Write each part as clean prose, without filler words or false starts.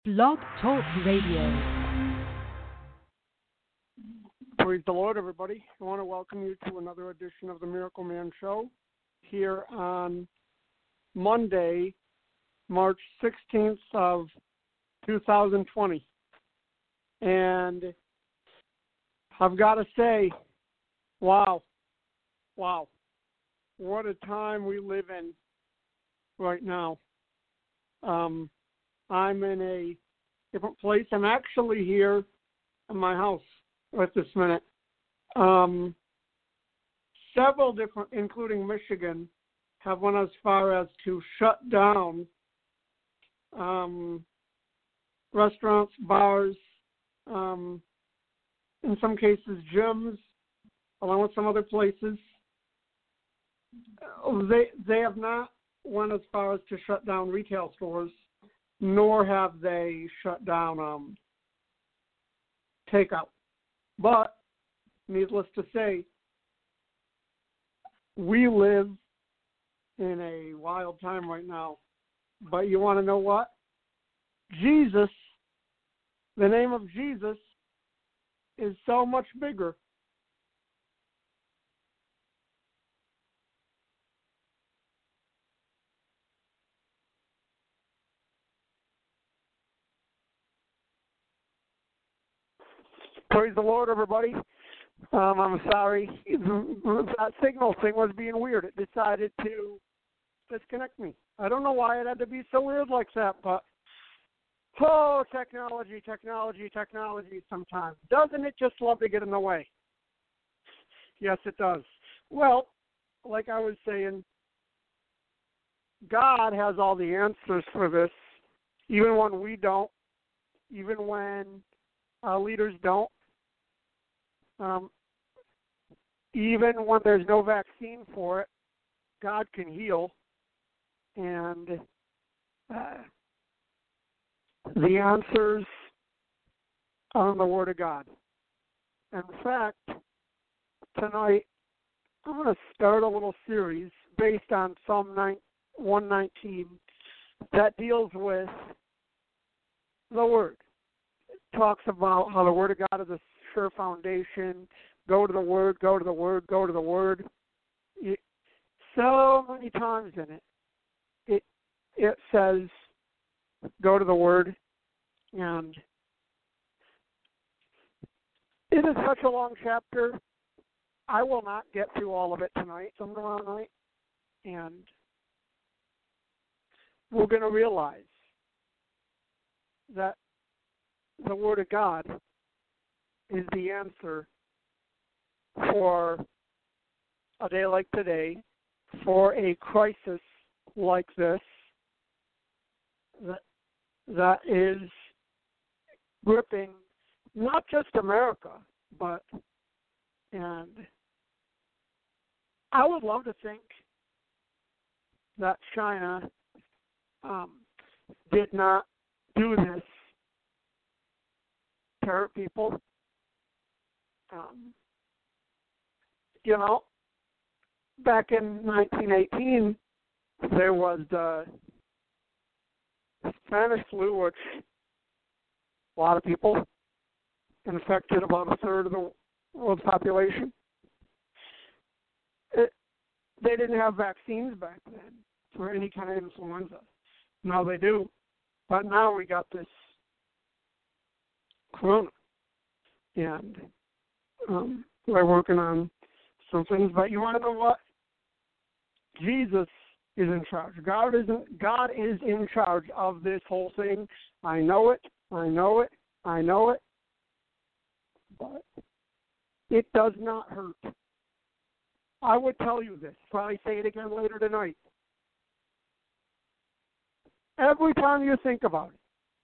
Blog Talk Radio. Praise the Lord, everybody. I want to welcome you to another edition of the Miracle Man Show here on Monday, March 16th of 2020. And I've got to say, wow, what a time we live in right now. I'm in a different place. I'm actually here in my house right this minute. Several different, including Michigan, have went as far as to shut down restaurants, bars, in some cases gyms, along with some other places. They have not went as far as to shut down retail stores, nor have they shut down takeout. But, needless to say, we live in a wild time right now. But you want to know what? Jesus, the name of Jesus, is so much bigger. Praise the Lord, everybody. I'm sorry. That signal thing was being weird. It decided to disconnect me. I don't know why it had to be so weird like that, but technology sometimes. Doesn't it just love to get in the way? Yes, it does. Well, like I was saying, God has all the answers for this, even when we don't, even when leaders don't. Even when there's no vaccine for it, God can heal, and the answers are in the Word of God. In fact, tonight I'm going to start a little series based on Psalm 119 that deals with the Word. It talks about how the Word of God is a sure foundation. Go to the Word, go to the Word, go to the Word. So many times in it says, go to the Word, and it is such a long chapter. I will not get through all of it tonight, tomorrow night, and we're going to realize that the Word of God is the answer for a day like today, for a crisis like this that is gripping not just America, and I would love to think that China did not do this to hurt people. Back in 1918, there was the Spanish flu, which a lot of people infected about a third of the world's population. They didn't have vaccines back then for any kind of influenza. Now they do. But now we got this corona. And we're working on some things. But you want to know what? Jesus is in charge. God is in charge of this whole thing. I know it. But it does not hurt. I would tell you this. Probably say it again later tonight. Every time you think about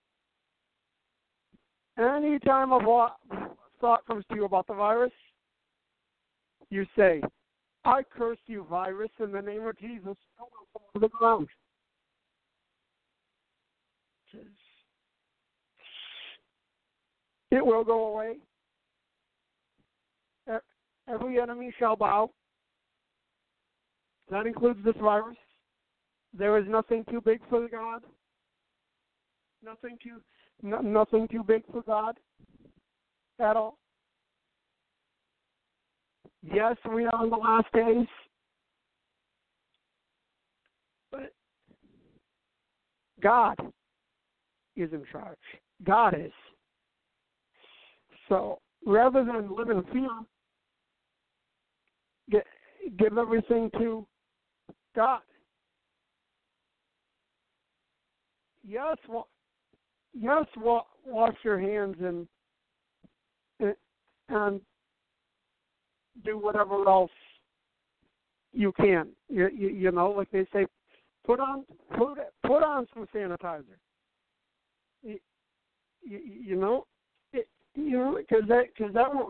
it, any time a thought comes to you about the virus, you say, I curse you, virus, in the name of Jesus. Come to the ground. It will go away. Every enemy shall bow. That includes this virus. There is nothing too big for God. Nothing too. Nothing too big for God at all. Yes, we are in the last days, but God is in charge. God is. So rather than live in fear, give everything to God. Yes, wash your hands and do whatever else you can. You know, like they say, put on some sanitizer. You know, because that won't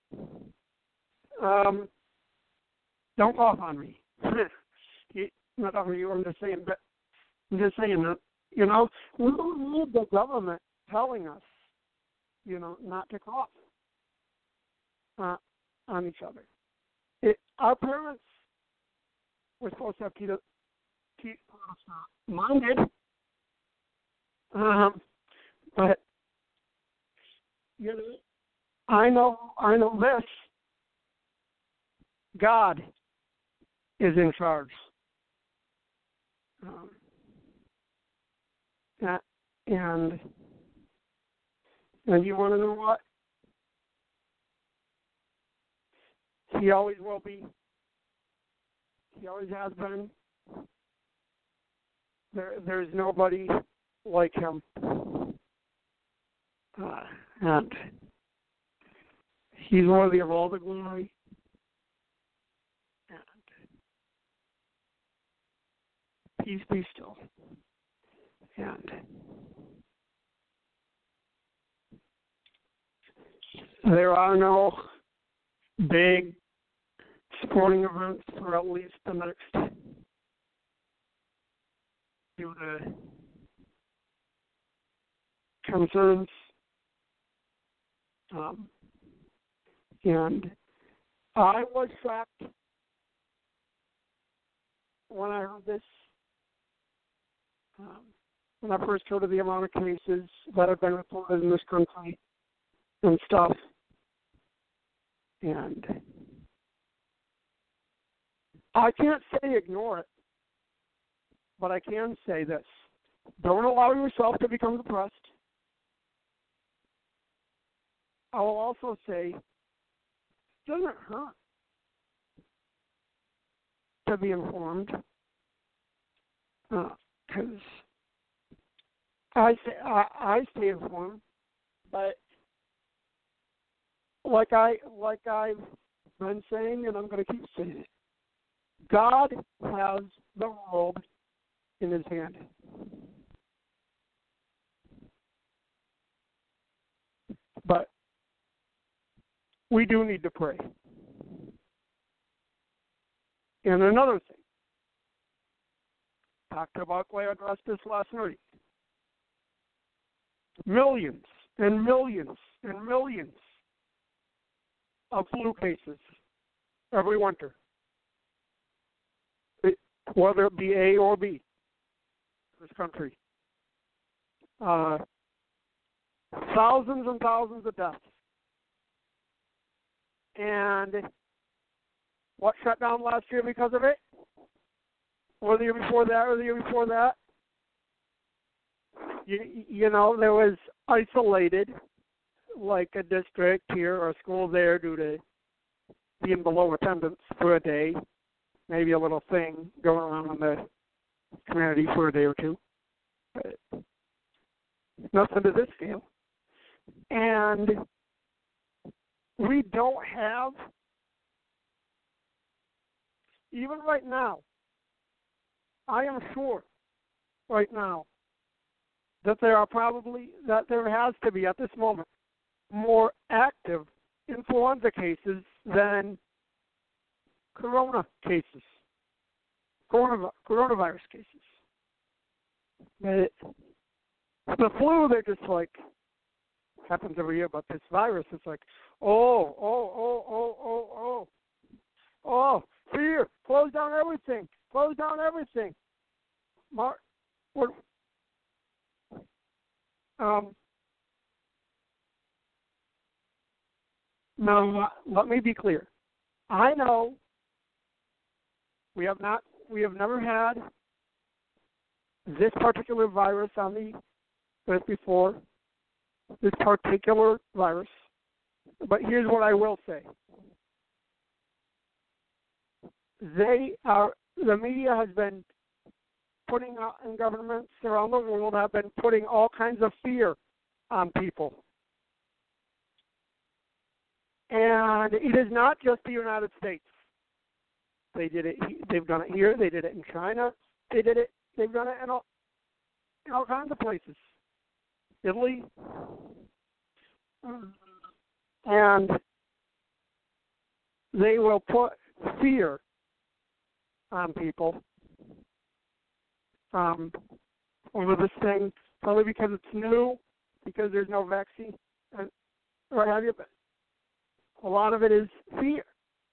hurt. Don't cough on me. Not talking to you. I'm just saying that. You know, we don't need the government telling us, you know, not to cough on each other. Our parents were supposed to have keep us minded, but you know, I know this. God is in charge. And you want to know what? He always will be. He always has been. There's nobody like him. And he's worthy of all the glory. And peace be still. And there are no big sporting events for at least the next due to concerns. And I was shocked when I heard this. When I first heard of the amount of cases that have been reported in this country and stuff. And I can't say ignore it, but I can say this. Don't allow yourself to become depressed. I will also say it doesn't hurt to be informed. Because I stay informed, but like I've been saying, and I'm going to keep saying it, God has the world in His hand. But we do need to pray. And another thing. Dr. Buckley addressed this last night. Millions and millions and millions of flu cases every winter, whether it be A or B, in this country. Thousands and thousands of deaths. And what shut down last year because of it? Or the year before that, you know, there was isolated, like a district here or a school there due to being below attendance for a day, maybe a little thing going around in the community for a day or two. But nothing to this scale. And we don't have, even right now, I am sure right now that there has to be at this moment more active influenza cases than coronavirus cases. The flu, they're just like, happens every year, but this virus is like, fear, close down everything. Now, let me be clear. I know we have never had this particular virus on the earth before, this particular virus. But here's what I will say. The media has been putting out, and governments around the world have been putting all kinds of fear on people. And it is not just the United States. They've done it here, they did it in China, they've done it in all kinds of places. Italy. And they will put fear on people over this thing, probably because it's new, because there's no vaccine, or what have you. But a lot of it is fear.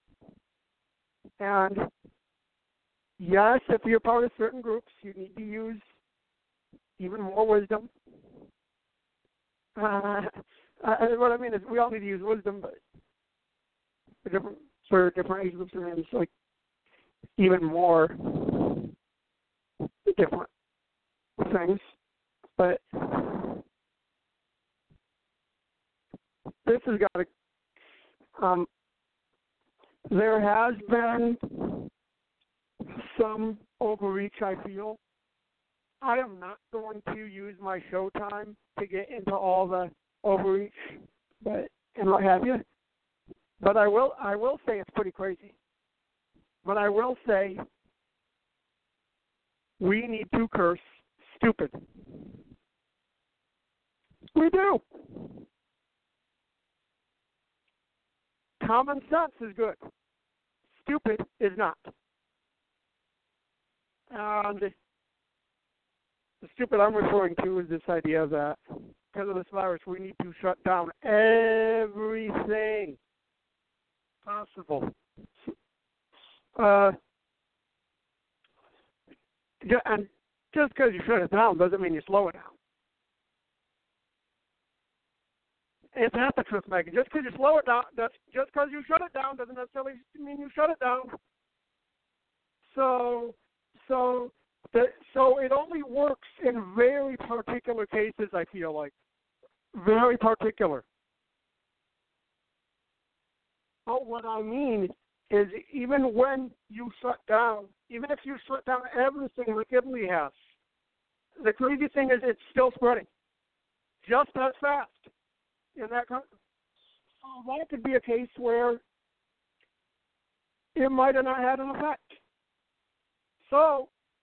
And yes, if you're part of certain groups, you need to use even more wisdom. What I mean is, we all need to use wisdom, but for different age groups, and it's like even more different things. But this has got to. There has been some overreach, I feel. I am not going to use my show time to get into all the overreach, and what have you. But I will say it's pretty crazy. But I will say we need to curse stupid. We do. Common sense is good. Stupid is not. And the stupid I'm referring to is this idea that because of this virus, we need to shut down everything possible. And just because you shut it down doesn't mean you slow it down. It's not the truth, Megan. Just because you slow it down, just because you shut it down doesn't necessarily mean you shut it down. So it only works in very particular cases, I feel like. Very particular. But what I mean is even when you shut down, even if you shut down everything like Italy has, the crazy thing is it's still spreading just as fast in that country. So that could be a case where it might have not had an effect. So,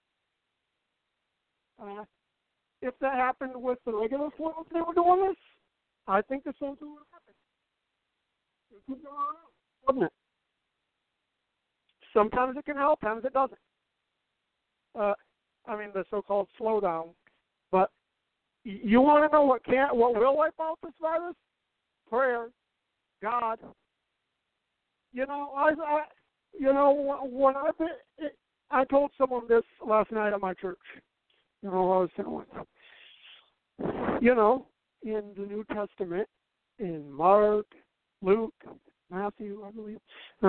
if that happened with the regular flu, if they were doing this, I think the same thing would happen. It could go on, wouldn't it? Sometimes it can help, sometimes it doesn't. The so-called slowdown. But you want to know what will wipe out this virus? Prayer, God. I told someone this last night at my church. I was saying, in the New Testament, in Mark, Luke, Matthew, I believe,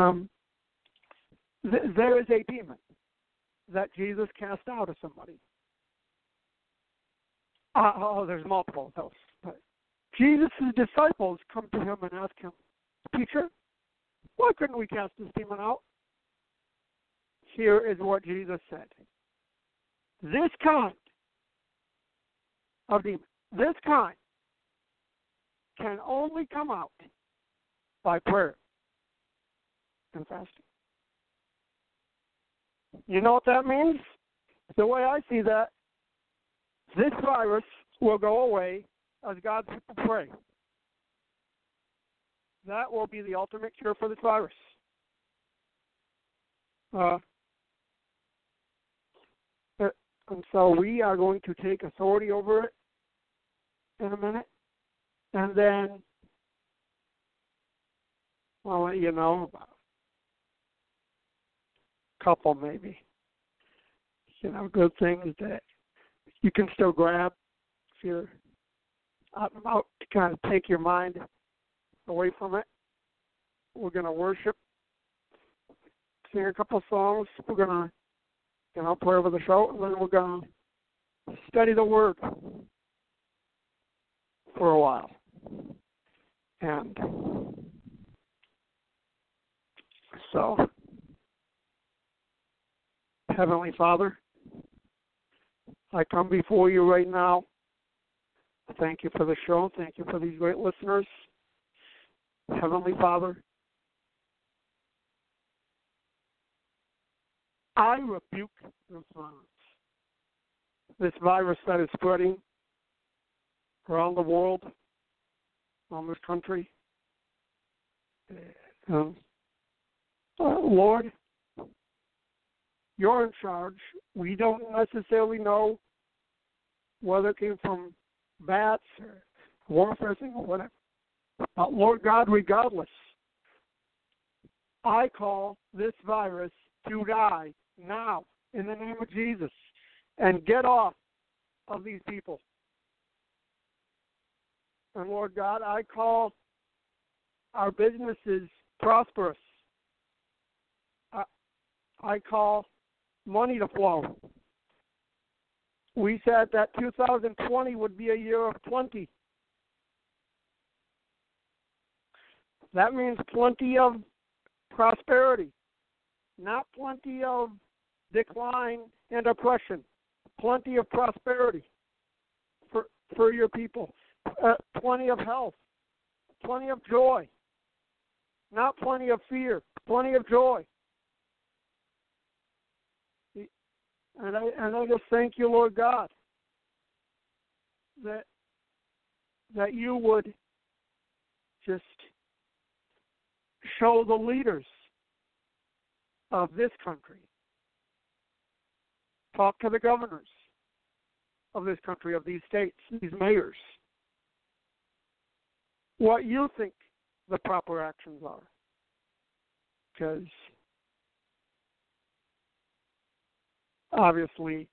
there is a demon that Jesus cast out of somebody. There's multiple of those. But Jesus' disciples come to him and ask him, Teacher, why couldn't we cast this demon out? Here is what Jesus said. This kind of demon, this kind, can only come out by prayer and fasting. You know what that means? The way I see that, this virus will go away as God's people pray. That will be the ultimate cure for this virus. And so we are going to take authority over it in a minute. And then I'll let you know about a couple maybe. Good things that you can still grab if you're out and about to kind of take your mind away from it. we're going to worship, sing a couple songs. We're going to pray over the show, and then we're going to study the Word for a while. And so, Heavenly Father, I come before you right now. Thank you for the show. Thank you for these great listeners. Heavenly Father, I rebuke this virus that is spreading around the world, around this country. Lord, you're in charge. We don't necessarily know whether it came from bats or warfare or whatever. But Lord God, regardless, I call this virus to die now in the name of Jesus and get off of these people. And Lord God, I call our businesses prosperous. I call money to flow. We said that 2020 would be a year of plenty. That means plenty of prosperity, not plenty of decline and oppression. Plenty of prosperity for your people. Plenty of health. Plenty of joy. Not plenty of fear. Plenty of joy. And I just thank you, Lord God, that you would just show the leaders of this country, talk to the governors of this country, of these states, these mayors, what you think the proper actions are. Because obviously,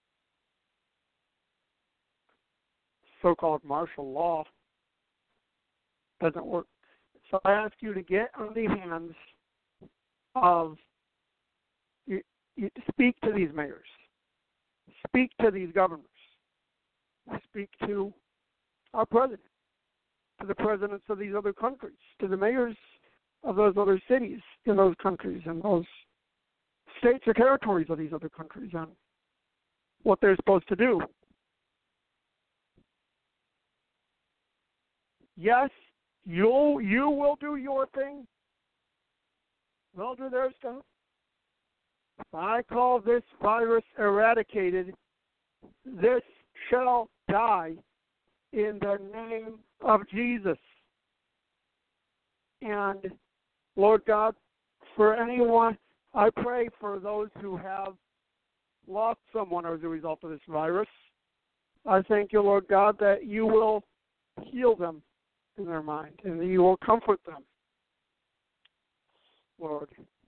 so-called martial law doesn't work. So I ask you to get on the hands of, you speak to these mayors, speak to these governors, speak to our president, to the presidents of these other countries, to the mayors of those other cities in those countries and those states or territories of these other countries on what they're supposed to do. Yes, you will do your thing. They'll do their stuff. I call this virus eradicated. This shall die in the name of Jesus. And Lord God, for anyone, I pray for those who have lost someone as a result of this virus. I thank you, Lord God, that you will heal them in their mind and that you will comfort them, Lord.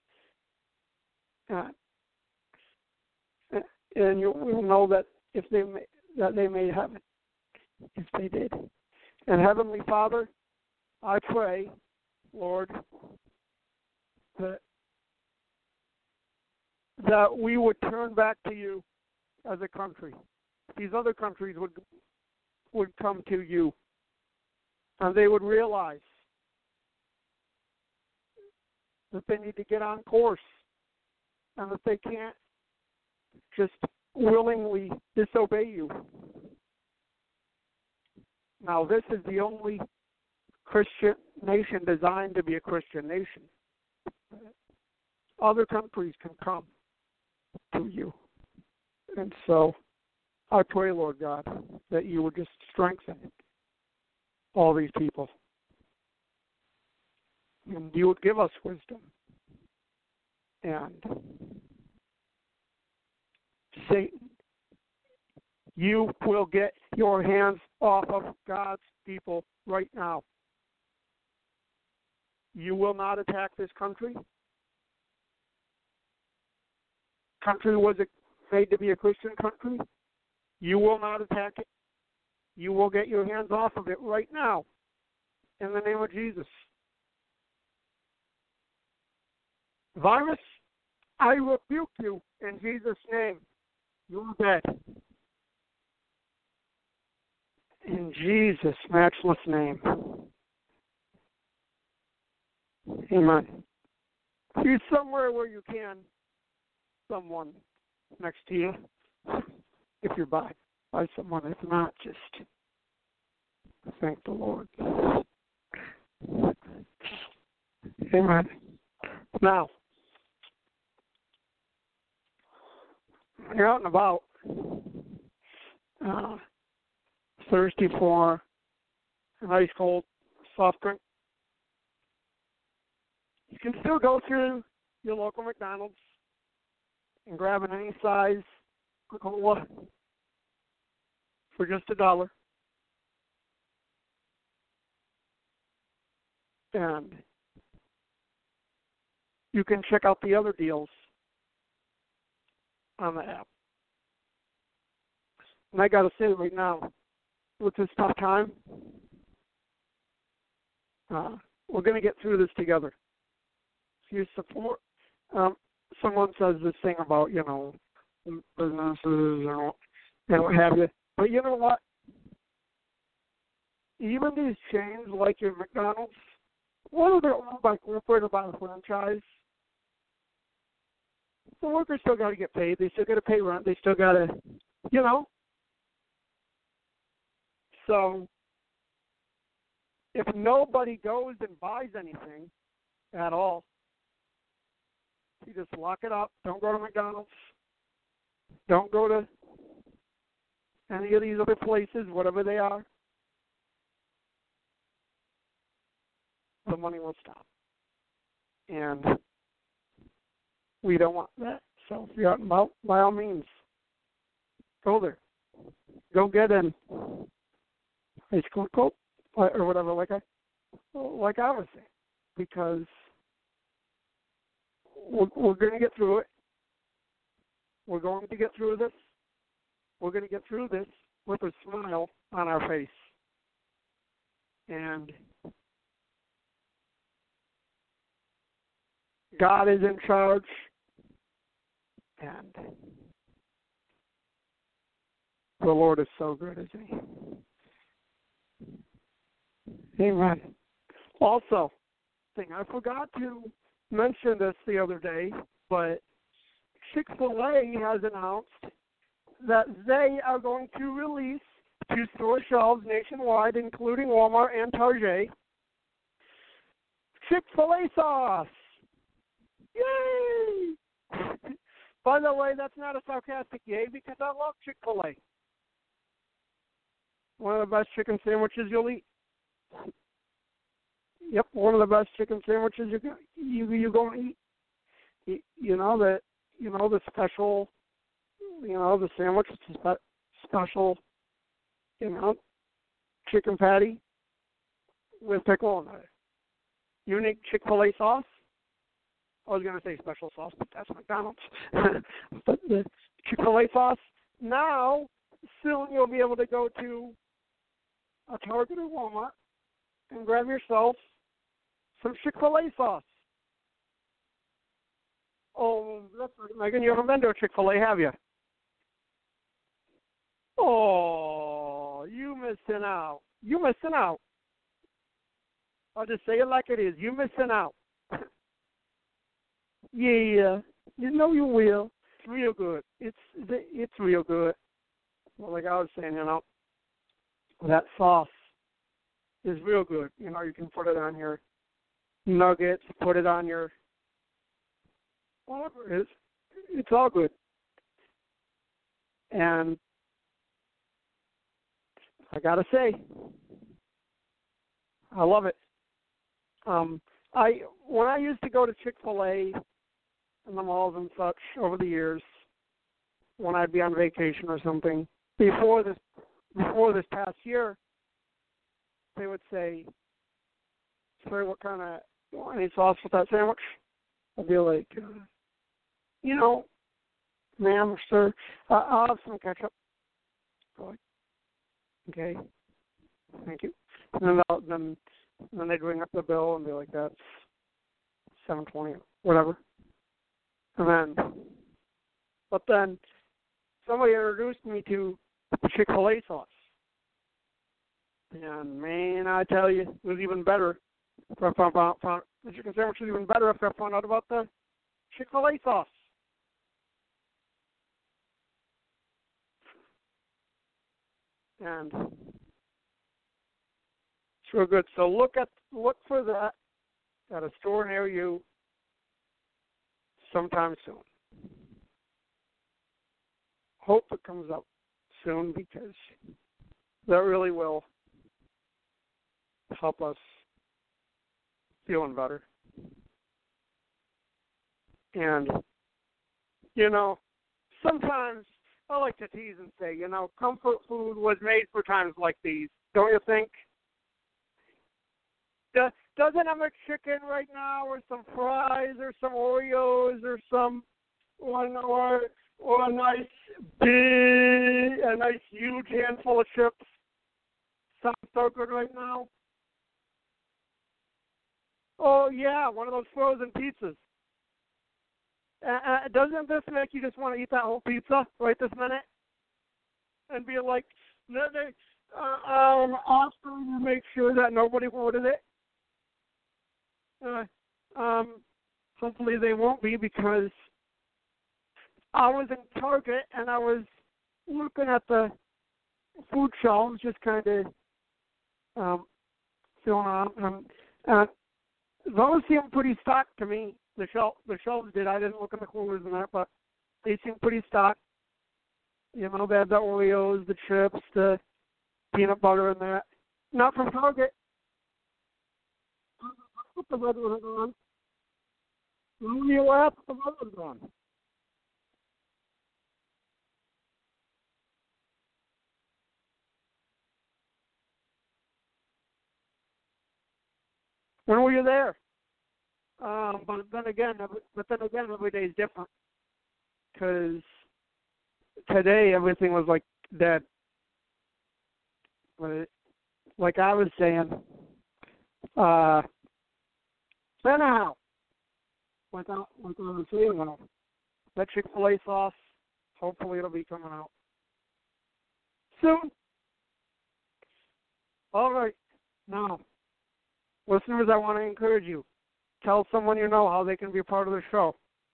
And you will know that they may have it if they did. And Heavenly Father, I pray, Lord, that we would turn back to you as a country. These other countries would come to you, and they would realize that they need to get on course and that they can't just willingly disobey you. Now, this is the only Christian nation designed to be a Christian nation. Other countries can come to you. And so I pray, Lord God, that you would just strengthen all these people. And you would give us wisdom. And Satan, you will get your hands off of God's people right now. You will not attack this country. Country was made to be a Christian country. You will not attack it. You will get your hands off of it right now in the name of Jesus. Virus, I rebuke you in Jesus' name. You are dead. In Jesus' matchless name. Amen. Be somewhere where you can, someone next to you, if you're by someone. If not, just thank the Lord. Amen. Now, when you're out and about, thirsty for an ice cold soft drink, you can still go through your local McDonald's and grab an any size Coca-Cola for just $1. And you can check out the other deals on the app. And I got to say right now, with this tough time, we're going to get through this together. If you support, someone says this thing about, businesses and what have you. But you know what? Even these chains like your McDonald's, whether they're owned by corporate or by the franchise, the workers still got to get paid. They still got to pay rent. They still got to, So if nobody goes and buys anything at all, you just lock it up. Don't go to McDonald's. Don't go to any of these other places, whatever they are. The money will stop. And we don't want that. So if you're out and about, by all means, go there. Go get an ice cold Coke or whatever, like I was saying, because we're going to get through it. We're going to get through this. We're going to get through this with a smile on our face. And God is in charge. And the Lord is so good, isn't he? Amen. Also, I forgot to mention this the other day, but Chick-fil-A has announced that they are going to release to store shelves nationwide, including Walmart and Target, Chick-fil-A sauce. Yay! By the way, that's not a sarcastic yay, because I love Chick-fil-A. One of the best chicken sandwiches you'll eat. Yep, one of the best chicken sandwiches you're going to eat. The special, the sandwich, special, chicken patty with pickle and a unique Chick-fil-A sauce. I was going to say special sauce, but that's McDonald's. But the Chick-fil-A sauce. Now, soon you'll be able to go to a Target or Walmart and grab yourself some Chick-fil-A sauce. Oh, that's right, Megan. You haven't been to a Chick-fil-A, have you? Oh, you missing out. You missing out. I'll just say it like it is. You missing out. Yeah, you will. It's real good. It's real good. Well, like I was saying, that sauce is real good. You can put it on your nuggets, put it on your whatever it is. It's all good. And I gotta say, I love it. When I used to go to Chick-fil-A in the malls and such over the years, when I'd be on vacation or something, before this past year, they would say, "Sir, what kind of any sauce with that sandwich?" I'd be like, "Ma'am or sir, I'll have some ketchup." Like, okay, thank you. And then they'd ring up the bill and be like, "That's $7.20, whatever." But then somebody introduced me to Chick-fil-A sauce. And man, I tell you, it was even better. The chicken sandwich was even better after I found out about the Chick-fil-A sauce. And it's real good. So look for that at a store near you sometime soon. Hope it comes up soon because that really will help us feeling better. And, sometimes I like to tease and say, comfort food was made for times like these. Don't you think? Doesn't have a chicken right now, or some fries, or some Oreos, or or a nice huge handful of chips? Sounds so good right now. Oh yeah, one of those frozen pizzas. Doesn't this make you just want to eat that whole pizza right this minute? And be like, after you make sure that nobody ordered it. Hopefully they won't be, because I was in Target and I was looking at the food shelves, just kind of filling out, and those seem pretty stocked to me. The shelves did. I didn't look in the coolers and that, but they seem pretty stocked. They had the Oreos, the chips, the peanut butter, and that. Not from Target. Put the red one on. When you laugh, the red one's on. When were you there? But then again, every day is different. Because today everything was like dead. But like I was saying, anyhow, like I was saying, that Chick-fil-A sauce, hopefully it'll be coming out soon. All right, now, listeners, I want to encourage you. Tell someone you know how they can be a part of the show.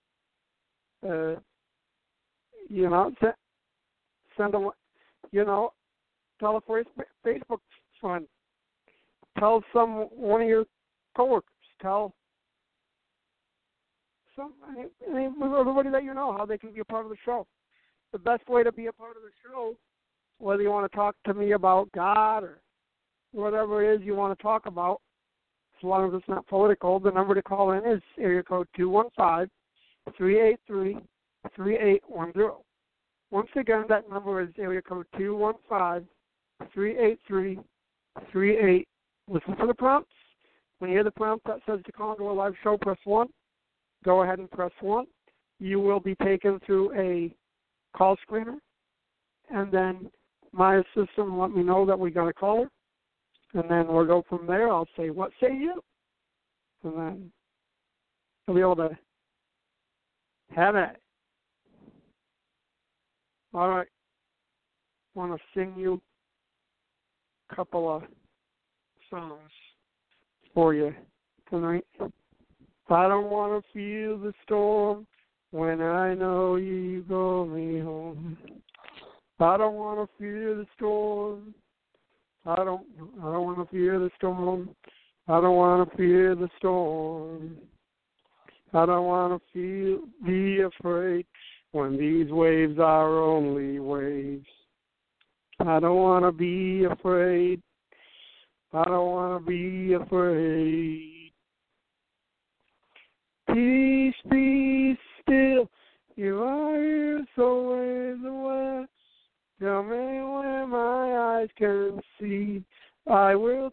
Send them, tell a Facebook friend. Tell one of your coworkers. Tell everybody that you know how they can be a part of the show. The best way to be a part of the show, whether you want to talk to me about God or whatever it is you want to talk about, as long as it's not political, the number to call in is area code 215-383-3810. Once again, that number is area code 215-383-3810. Listen for the prompts. When you hear the prompt that says to call into a live show, press 1. Go ahead and press 1. You will be taken through a call screener, and then my assistant will let me know that we got a caller, and then we'll go from there. I'll say, what say you? And then I'll be able to have it. All right. I want to sing you a couple of songs for you tonight. I don't want to feel the storm when I know you go me home. I don't want to fear the storm. I don't want to fear the storm. I don't want to fear the storm. I don't want to be afraid when these waves are only waves. I don't want to be afraid. I don't want to be afraid. Peace, peace, still, you are here, so waves away. Tell me where my eyes can see. I will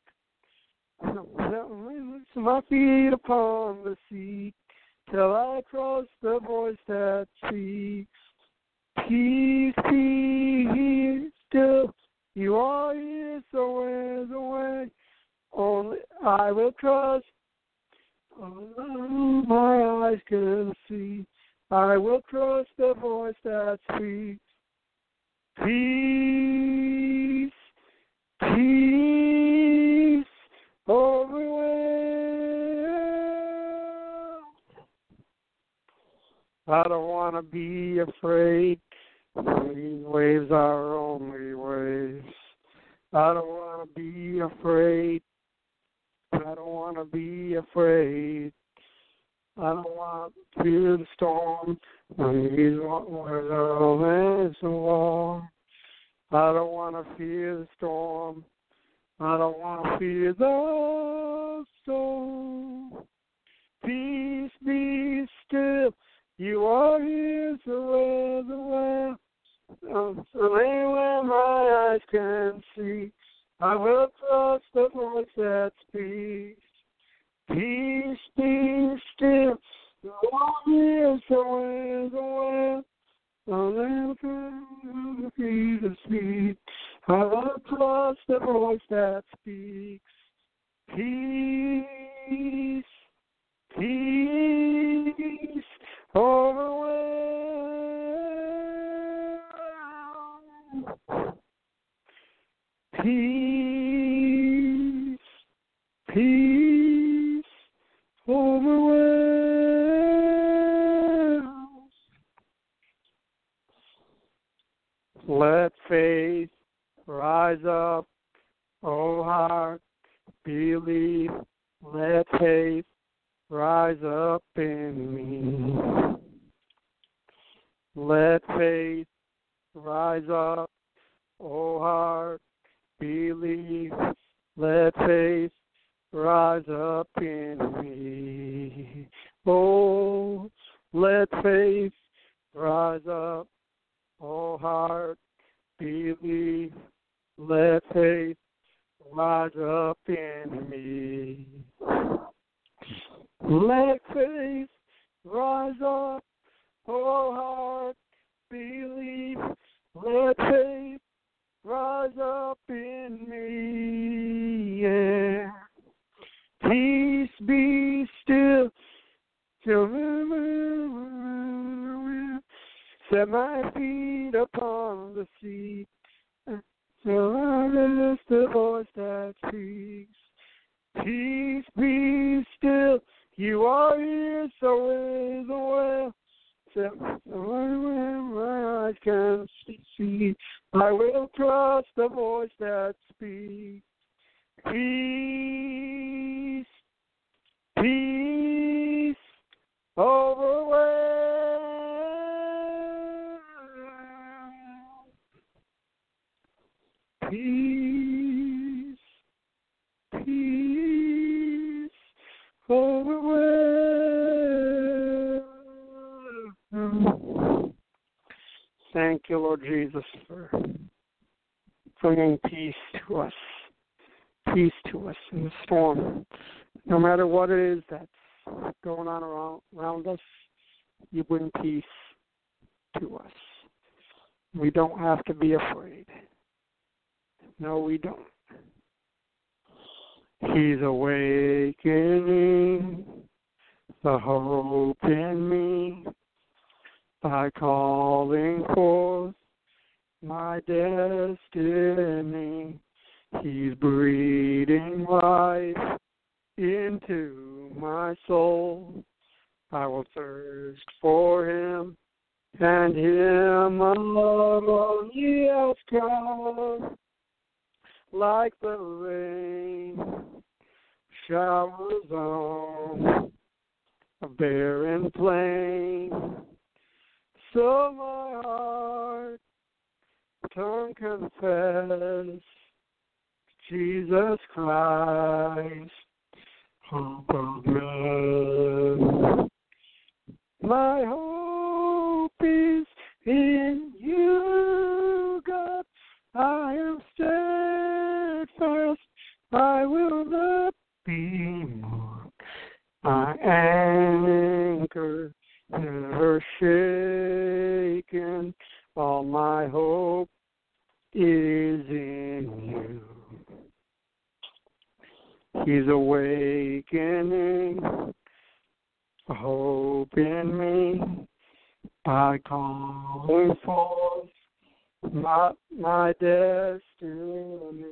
lift my feet upon the sea till I cross the voice that speaks. Peace, peace, still, you are here, so waves away. Only I will trust. Oh, my eyes can see. I will trust the voice that speaks. Peace, peace, overwhelmed. I don't want to be afraid. These waves are only waves. I don't want to be afraid. I don't want to be afraid. I don't want to fear the storm. These waters are always so warm. I don't want to fear the storm. I don't want to fear the storm. Peace, be still. You are here, so well. Only where my eyes can see. I will trust the voice that speaks. Peace, be still. You are here, so well. Only where Jesus speaks. I will trust the voice that speaks. Peace, peace, overwhelmed. Peace, peace, overwhelmed. Let faith rise up, O heart, believe. Let faith rise up in me. Let faith rise up, O heart, believe. Let faith rise up in me. Oh, let faith rise up, O heart, believe. Let faith rise up in me. Let faith rise up, O heart, believe. Let faith rise up in me. Yeah. Peace, be still. Set my feet upon the sea. So I lift the voice that speaks. Peace, be still. You are here, so is the well. So where my eyes can see, I will trust the voice that speaks. Peace, peace, overwhelmed. Peace, peace, overwhelmed. Thank you, Lord Jesus, for bringing peace to us. Peace to us in the storm. No matter what it is that's going on around us, you bring peace to us. We don't have to be afraid. No, we don't. He's awakening the hope in me by calling forth my destiny. He's breathing life into my soul. I will thirst for him and him alone. He has come like the rain showers on a barren plain. So my heart, tongue confess Jesus Christ, hope of men. My hope is in you, God. I am steadfast. I will not be moved. My anchor never shaken. All my hope is in you. He's awakening hope in me by calling forth my destiny,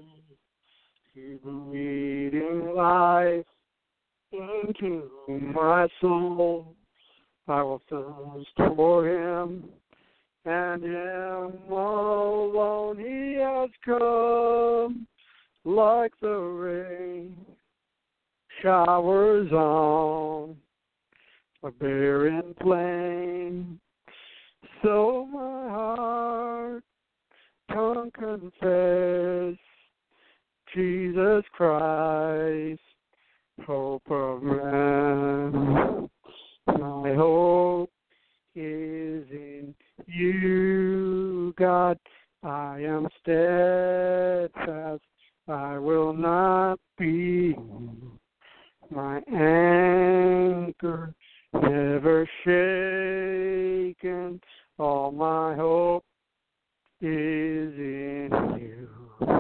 breathing life into my soul. I will thirst for him, and him alone he has come, like the rain showers on a barren plain. So my heart, tongue confess, Jesus Christ, hope of man. My hope is in you, God. I am steadfast, I will not be moved. My anchor never shaken, all my hope is in you.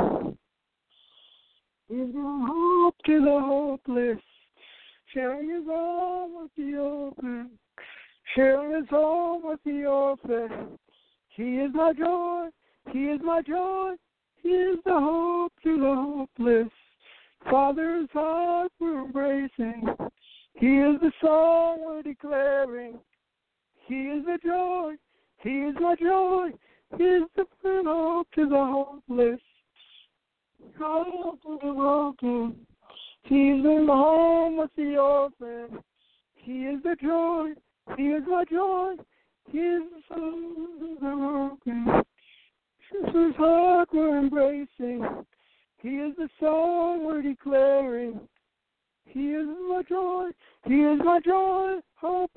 Is the hope to the hopeless, sharing his home with the orphan, sharing his home with the orphan. He is my joy, he is my joy, he is the hope to the hopeless. Father's heart we're embracing, he is the song we're declaring. He is the joy, he is my joy, he is the hope to the hopeless. Hope to the broken, he is in the home with the orphan. He is the joy, he is my joy, he is the song to the broken. His heart we're embracing, he is the song we're declaring. He is my joy, he is my joy, hope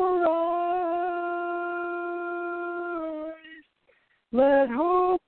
arise. Let hope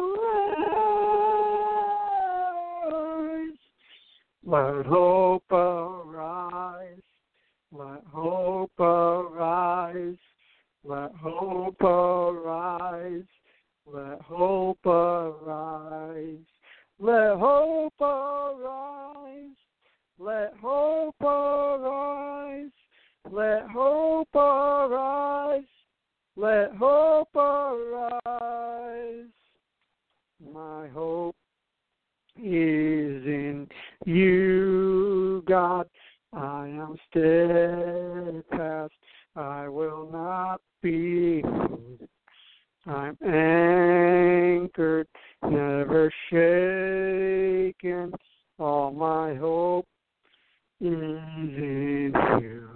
arise. Let hope arise. Let hope arise. Let hope arise. Let hope arise. Let hope arise. Let hope arise. Let hope arise. Let hope arise. My hope is in you, God. I am steadfast. I will not be moved. I'm anchored, never shaken. All my hope is in you.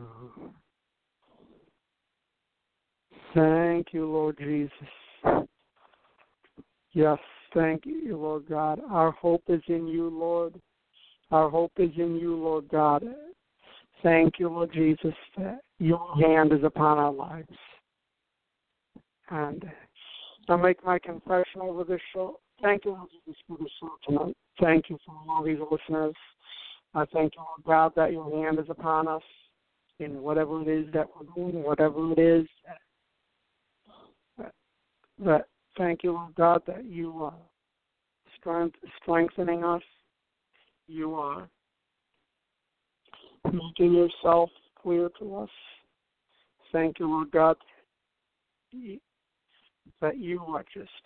Thank you, Lord Jesus. Yes, thank you, Lord God. Our hope is in you, Lord. Our hope is in you, Lord God. Thank you, Lord Jesus, that your hand is upon our lives. And I make my confession over this show. Thank you, Lord Jesus, for this show tonight. Thank you for all these listeners. I thank you, Lord God, that your hand is upon us in whatever it is that we're doing, whatever it is. That thank you, Lord God, that you are strengthening us. You are making yourself clear to us. Thank you, Lord God, that you are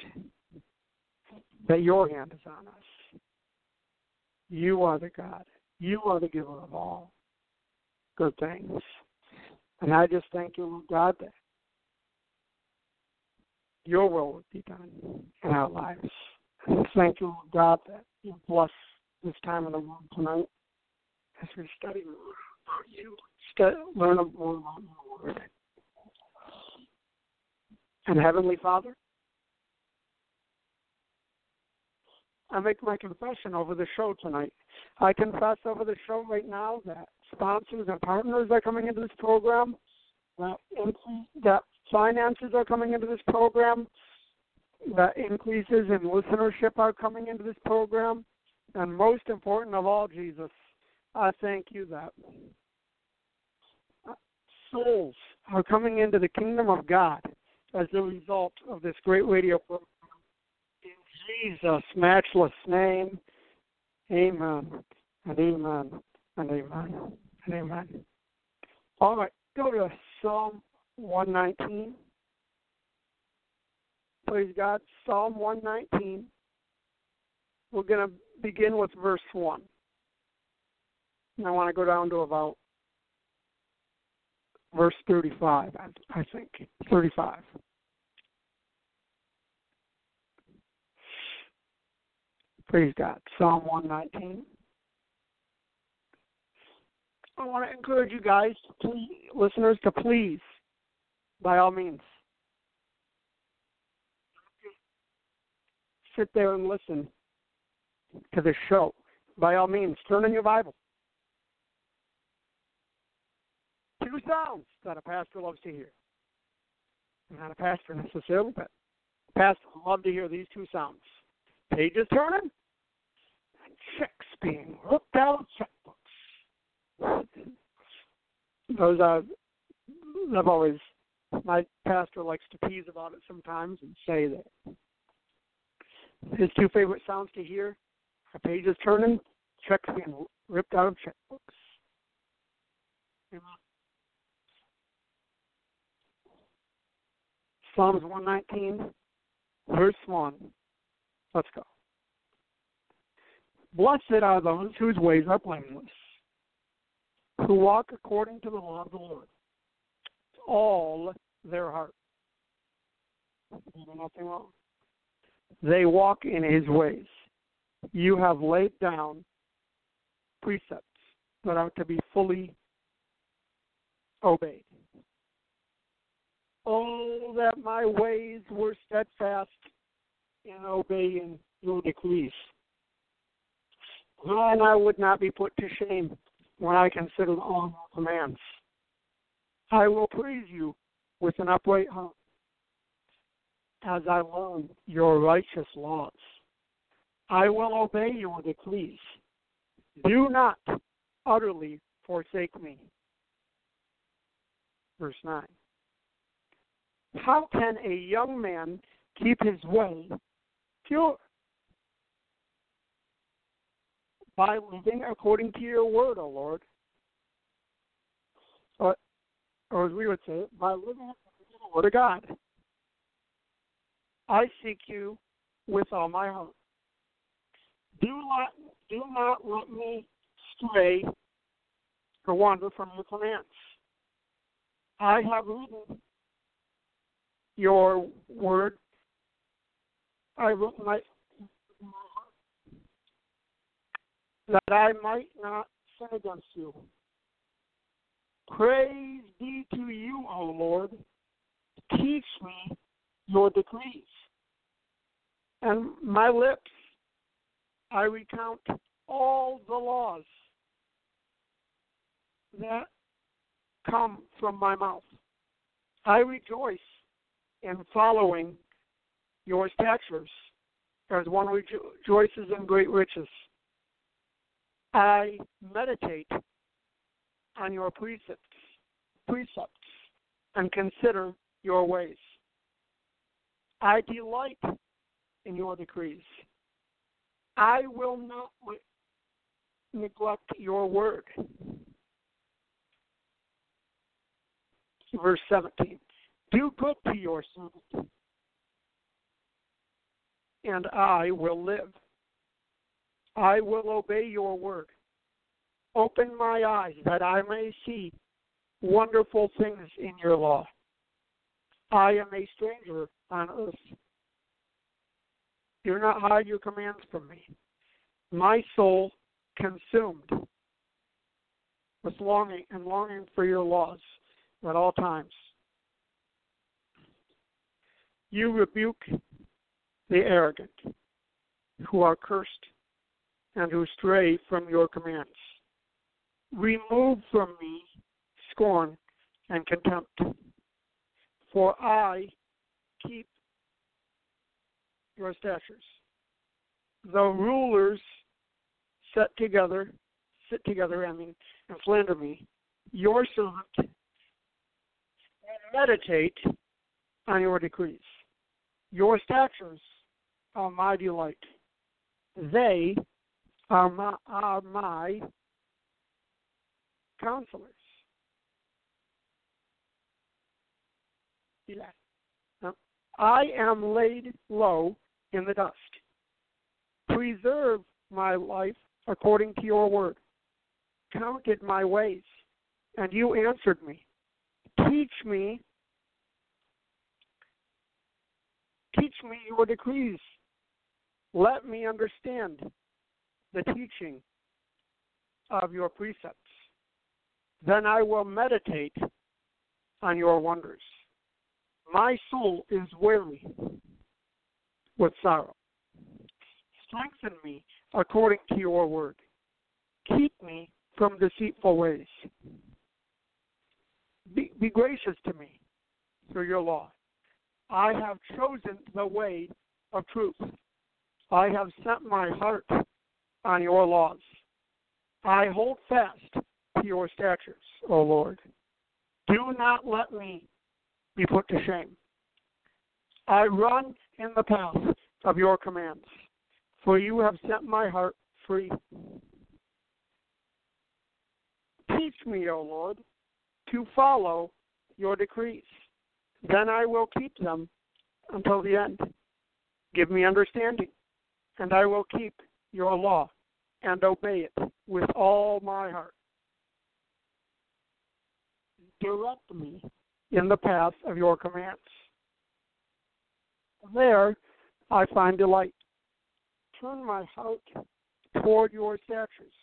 that your hand is on us. You are the God. You are the giver of all good things. And I just thank you, Lord God, that your will would be done in our lives. And thank you, Lord God, that you bless this time of the world tonight as we study more about you, learn more about your word. And Heavenly Father, I make my confession over the show tonight. I confess over the show right now that sponsors and partners are coming into this program, that finances are coming into this program, that increases in listenership are coming into this program, and most important of all, Jesus, I thank you that souls are coming into the kingdom of God as a result of this great radio program. In Jesus' matchless name, amen, and amen, and amen, and amen. All right, go to Psalm 119. Praise God. Psalm 119. We're going to begin with verse 1. And I want to go down to about verse 35, I think. 35. Praise God. Psalm 119. I want to encourage you guys, listeners, to please, by all means, sit there and listen to this show. By all means, turn in your Bible. 2 sounds that a pastor loves to hear. Not a pastor necessarily, but a pastor loves to hear these 2 sounds. Pages turning and checks being ripped out of checkbooks. Those are, I've always, my pastor likes to tease about it sometimes and say that his 2 favorite sounds to hear are pages turning, checks being ripped out of checkbooks. Amen. Psalms 119, verse 1. Let's go. Blessed are those whose ways are blameless, who walk according to the law of the Lord, all their heart. There's nothing wrong. They walk in his ways. You have laid down precepts that are to be fully obeyed. Oh, that my ways were steadfast in obeying your decrees. And I would not be put to shame when I consider all your commands. I will praise you with an upright heart as I learn your righteous laws. I will obey your decrees. Do not utterly forsake me. Verse 9. How can a young man keep his way pure? By living according to your word, O Lord. Or as we would say it, by living according to the word of God. I seek you with all my heart. Do not let me stray or wander from your commands. I have written your word. I wrote my heart that I might not sin against you. Praise be to you, O Lord. Teach me your decrees. And my lips, I recount all the laws that come from my mouth. I rejoice in following your statutes as one rejoices in great riches. I meditate on your precepts and consider your ways. I delight in your decrees. I will not neglect your word. Verse 17. Do good to your servant, and I will live. I will obey your word. Open my eyes that I may see wonderful things in your law. I am a stranger on earth. Do not hide your commands from me. My soul consumed with longing for your laws at all times. You rebuke the arrogant who are cursed and who stray from your commands. Remove from me scorn and contempt, for I keep your statutes. The rulers sit together, and slander me. Your servant will meditate on your decrees. Your statutes are my delight. They are my counselors. See that? No? I am laid low in the dust. Preserve my life according to your word. Counted my ways, and you answered me. Teach me your decrees. Let me understand the teaching of your precepts. Then I will meditate on your wonders. My soul is weary with sorrow. Strengthen me according to your word. Keep me from deceitful ways. Be gracious to me through your law. I have chosen the way of truth. I have set my heart on your laws. I hold fast to your statutes, O Lord. Do not let me be put to shame. I run in the path of your commands, for you have set my heart free. Teach me, O Lord, to follow your decrees. Then I will keep them until the end. Give me understanding, and I will keep your law and obey it with all my heart. Direct me in the path of your commands. There I find delight. Turn my heart toward your statutes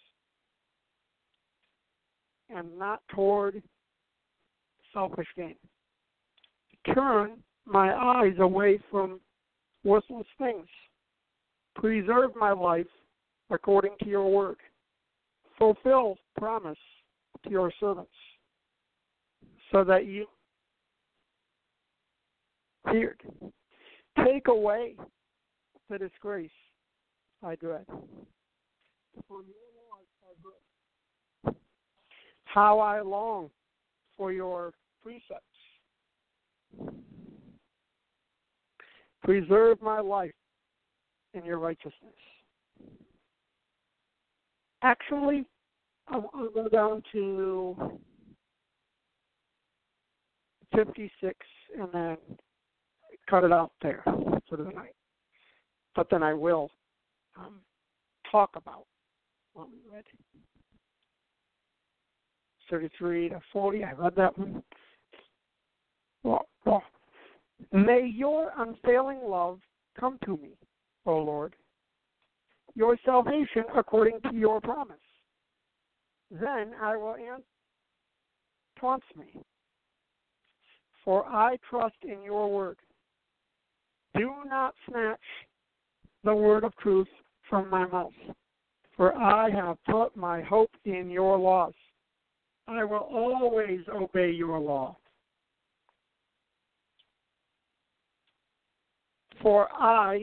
and not toward selfish gain. Turn my eyes away from worthless things. Preserve my life according to your word. Fulfill promise to your servants, so that you feared. Take away the disgrace I dread. For your laws are good. How I long for your precepts. Preserve my life in your righteousness. Actually, I'll go down to 56 and then cut it out there for the night. But then I will talk about what we read. 33 to 40, I read that one. Well, may your unfailing love come to me, O Lord, your salvation according to your promise. Then I will taunts me, for I trust in your word. Do not snatch the word of truth from my mouth, for I have put my hope in your laws. I will always obey your law. For I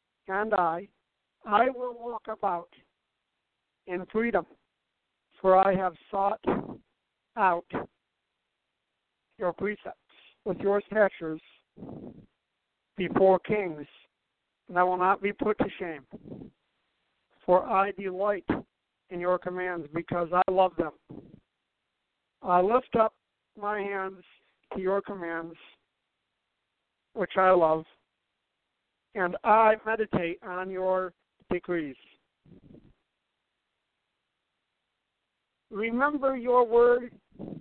will walk about in freedom, for I have sought out your precepts with your statutes before kings, and I will not be put to shame. For I delight in your commands because I love them. I lift up my hands to your commands, which I love, and I meditate on your decrees. Remember your word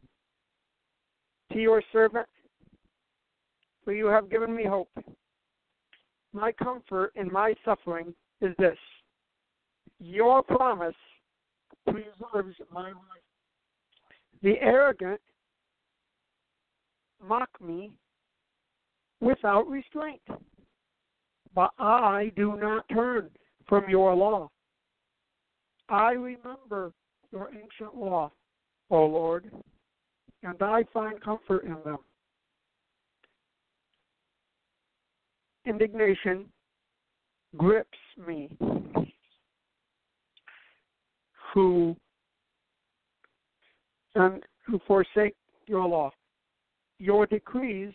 to your servant, for you have given me hope. My comfort in my suffering is this: your promise preserves my life. The arrogant mock me without restraint, but I do not turn from your law. I remember your ancient law, O Lord, and I find comfort in them. Indignation grips me, who forsake your law. Your decrees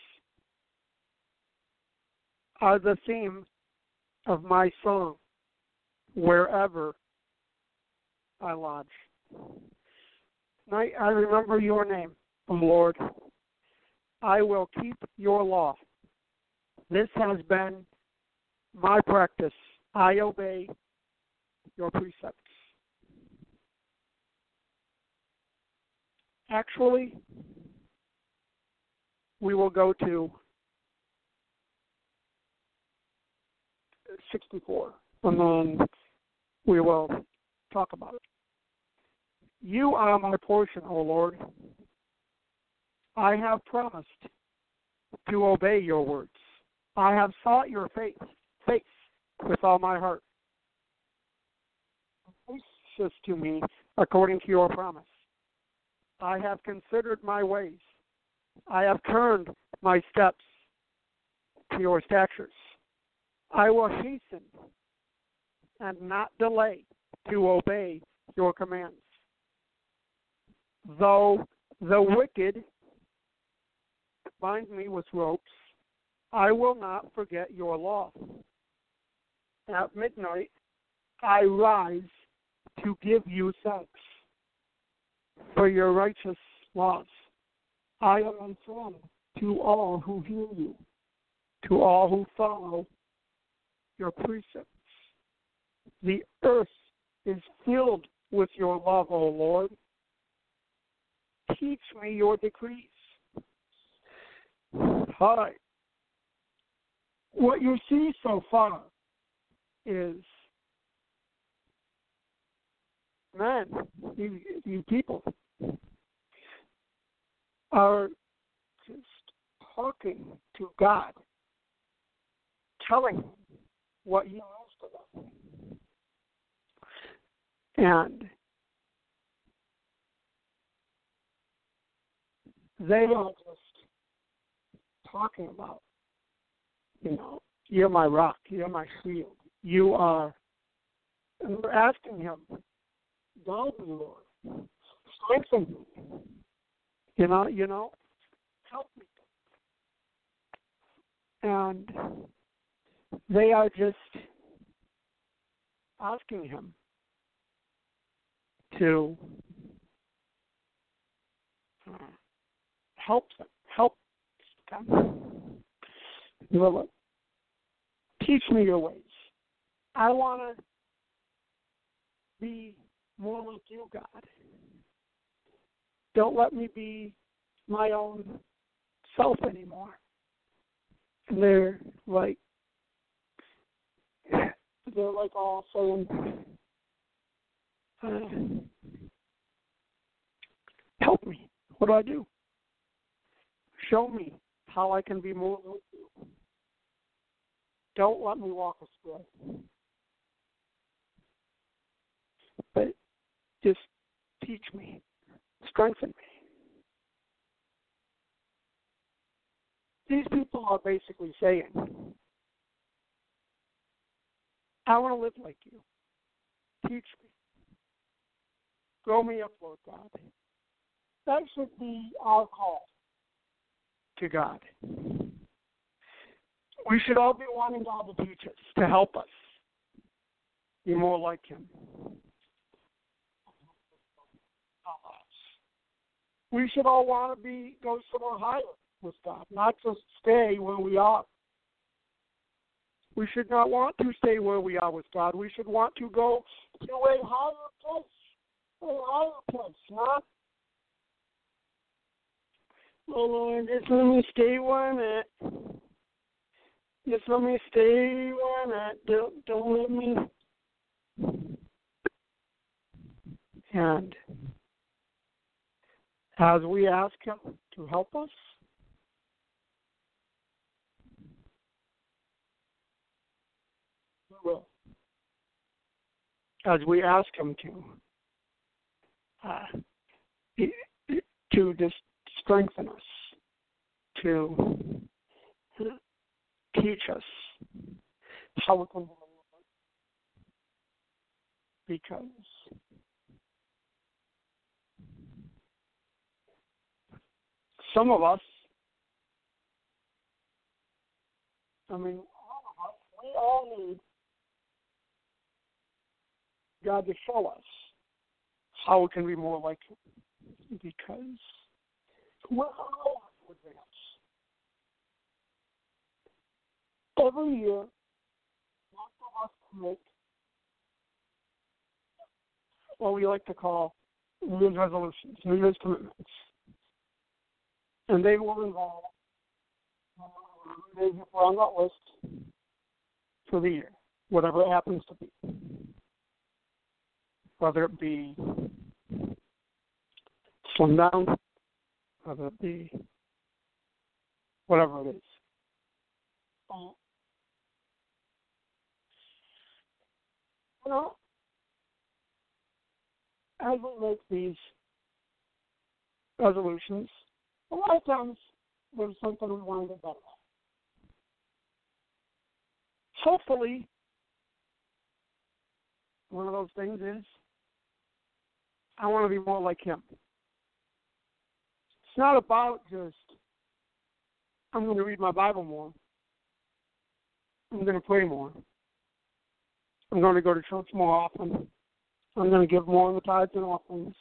are the theme of my song wherever I lodge. I remember your name, O Lord. I will keep your law. This has been my practice. I obey your precepts. Actually, we will go to 64, and then we will talk about it. You are my portion, O Lord. I have promised to obey your words. I have sought your face with all my heart. Gracious to me according to your promise. I have considered my ways. I have turned my steps to your statutes. I will hasten and not delay to obey your commands. Though the wicked bind me with ropes, I will not forget your law. At midnight, I rise to give you thanks for your righteous laws. I am a friend to all who hear you, to all who follow your precepts. The earth is filled with your love, O Lord. Teach me your decrees. All right. What you see so far is men, you people, are just talking to God, telling him what he knows of them. And they are just talking about, you're my rock, you're my shield, you are, and we're asking him, guide me, Lord, strengthen me, help me. And they are just asking him to help them. Lord, teach me your ways. I want to be more like you, God. Don't let me be my own self anymore. And they're like all saying, help me. What do I do? Show me how I can be more like you. Don't let me walk astray. But just teach me, strengthen me. These people are basically saying, I want to live like you. Teach me. Grow me up, Lord God. That should be our call to God. We should all be wanting God to teach us, to help us be more like him. We should all want to go somewhere higher with God, not just stay where we are. We should not want to stay where we are with God. We should want to go to a higher place, not, oh Lord, just let me stay where I'm at. Just let me stay where I'm at. Don't let me. And as we ask him to help us, we will. As we ask him to just strengthen us, to teach us how we can believe, because some of us, all of us, we all need God to show us how we can be more like him, because we're all to advance. every year, most of us make what we like to call New Year's resolutions, New Year's commitments. And they will involve days we're on that list for the year, whatever it happens to be. Whether it be slim down, whether it be whatever it is. As we make these resolutions, a lot of times there's something we want to get better at. Hopefully, one of those things is I want to be more like him. It's not about just I'm going to read my Bible more. I'm going to pray more. I'm going to go to church more often. I'm going to give more in the tithes and offerings.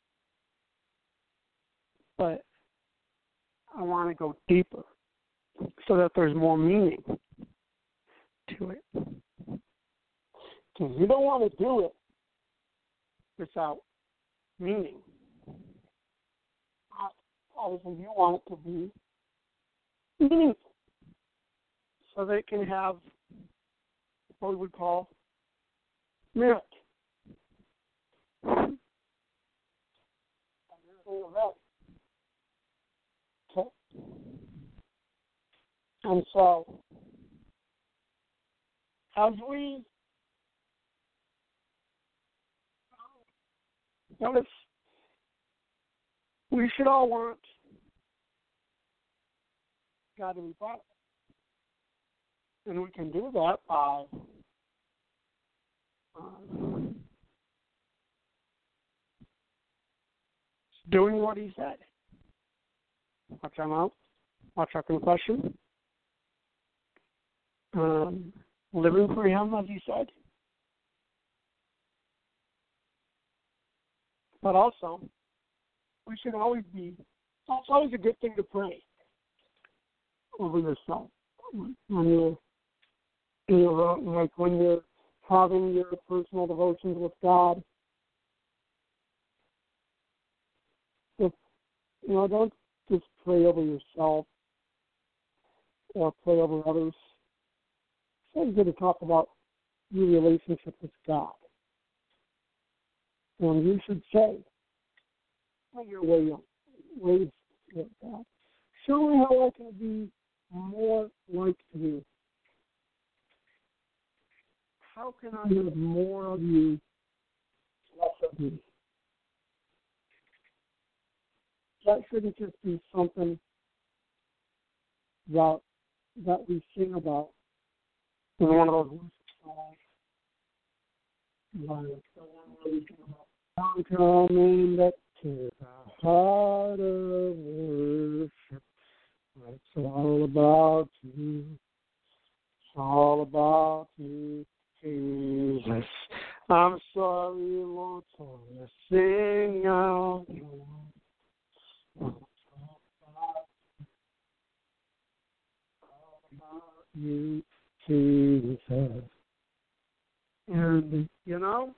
But I want to go deeper so that there's more meaning to it. Because you don't want to do it without meaning. Obviously, you want it to be meaningful so that it can have what we would call merit. Okay. And so, as we notice, we should all want God to be proud. And we can do that by doing what he said. Watch our mouth, watch our confession, living for him, as he said. But also, we should always be, it's always a good thing to pray over yourself. When you're having your personal devotions with God, don't just pray over yourself or pray over others. It's always good to talk about your relationship with God. And you should say, your ways with God. Show me how I can be more like you. How can I have more of you, less of me? That shouldn't just be something that we sing about in one of those worship songs. Like the one where we sing about coming back to the heart of worship. It's all about you. It's all about you, Jesus. I'm sorry, Lord, for missing out. You, Jesus. And, you know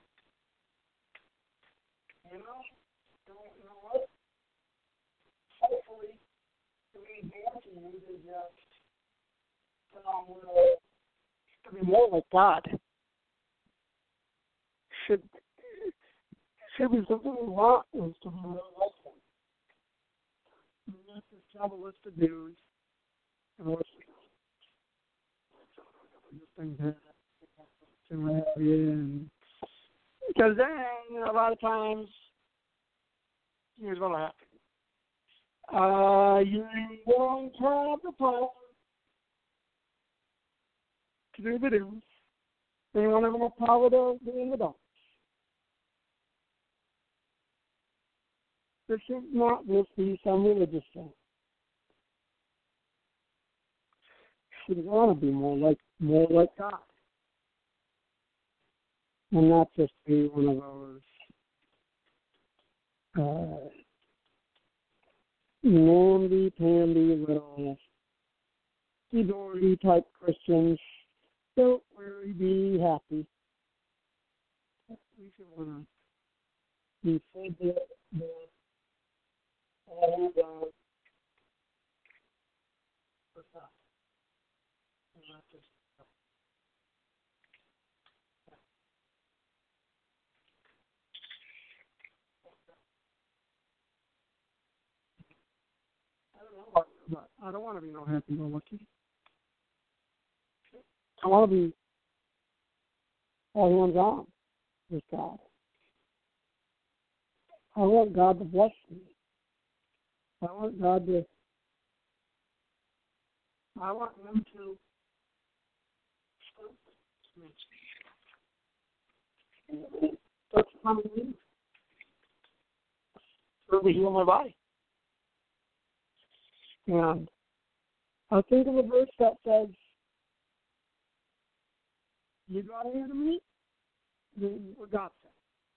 what? Hopefully, to be more to you than just, to be more like God. Should be something we want, is to be more like Him. Not just have a list of do's and what's because then a lot of times, here's what'll happen. You won't have the power to do the do's, and you won't have enough power to do the don'ts. This should not just be some religious thing. Should want to be more like God, and not just be one of those namby-pamby little hunky-dory type Christians. Don't worry, be happy. We should want to be fed the all God. But I don't want to be no happy-go-lucky. I want to be all hands-on with God. I want God to bless me. I want Him to that's how I live. Really heal my body. And I think of a verse that says, you draw near to me, then what God said.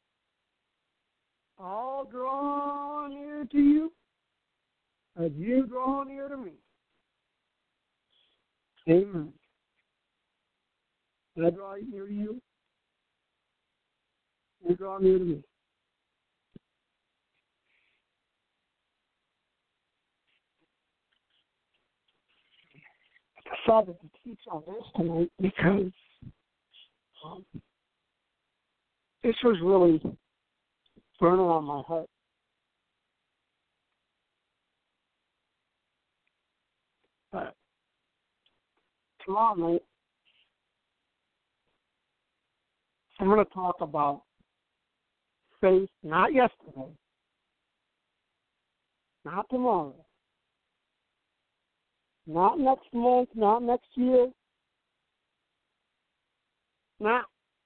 I'll draw near to you as you draw near to me. Amen. I draw near to you, you draw near to me. I decided to teach on this tonight because this was really burning on my heart. But tomorrow night, I'm going to talk about faith, not yesterday, not tomorrow, not next month, not next year, now.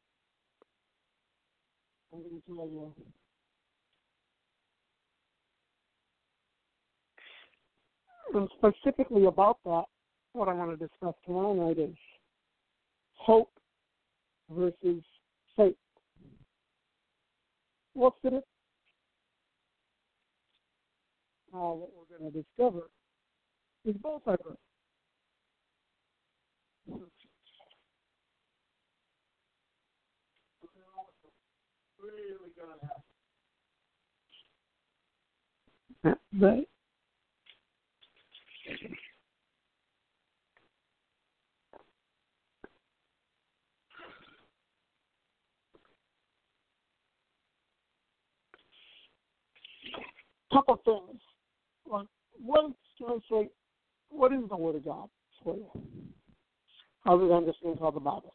I'm going to tell you. And specifically about that, what I want to discuss tomorrow night is hope versus faith. What's it? What we're going to discover is both are good. Really got to have. But couple things. Like, what is the Word of God for you? Other than just being called the Bible.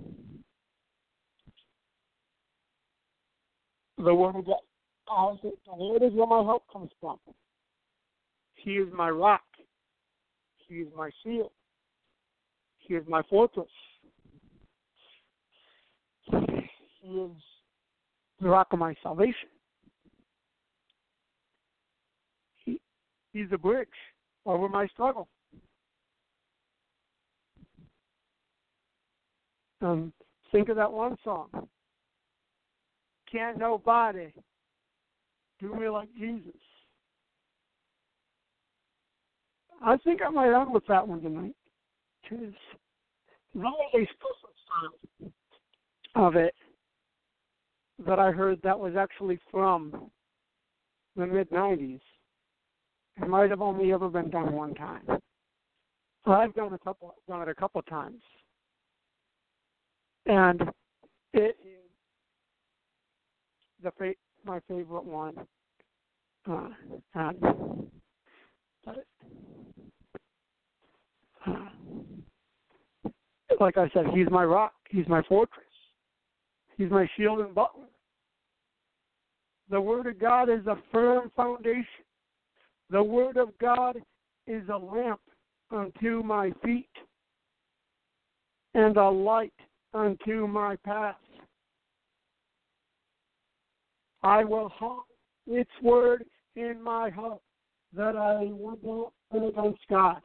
The Word of God. The Lord is where my help comes from. He is my rock. He is my shield. He is my fortress. He is the rock of my salvation. He's a bridge over my struggle. Think of that one song. Can't nobody do me like Jesus. I think I might end with that one tonight. Because there's always a special sound of it that I heard that was actually from the mid-'90s. It might have only ever been done one time. I've done it a couple times. And it is my favorite one. Like I said, he's my rock. He's my fortress. He's my shield and butler. The Word of God is a firm foundation. The Word of God is a lamp unto my feet and a light unto my path. I will hide its word in my heart that I would not sin against God.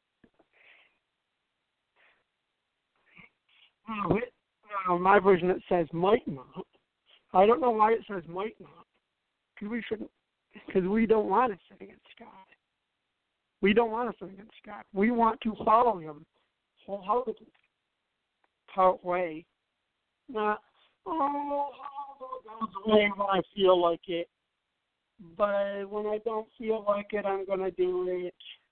My version, it says might not. I don't know why it says might not. Because we don't want to sin against God. We don't want to sin against God. We want to follow Him wholeheartedly, part way, not, I'll go God's way when I feel like it, but when I don't feel like it, I'm going to do it.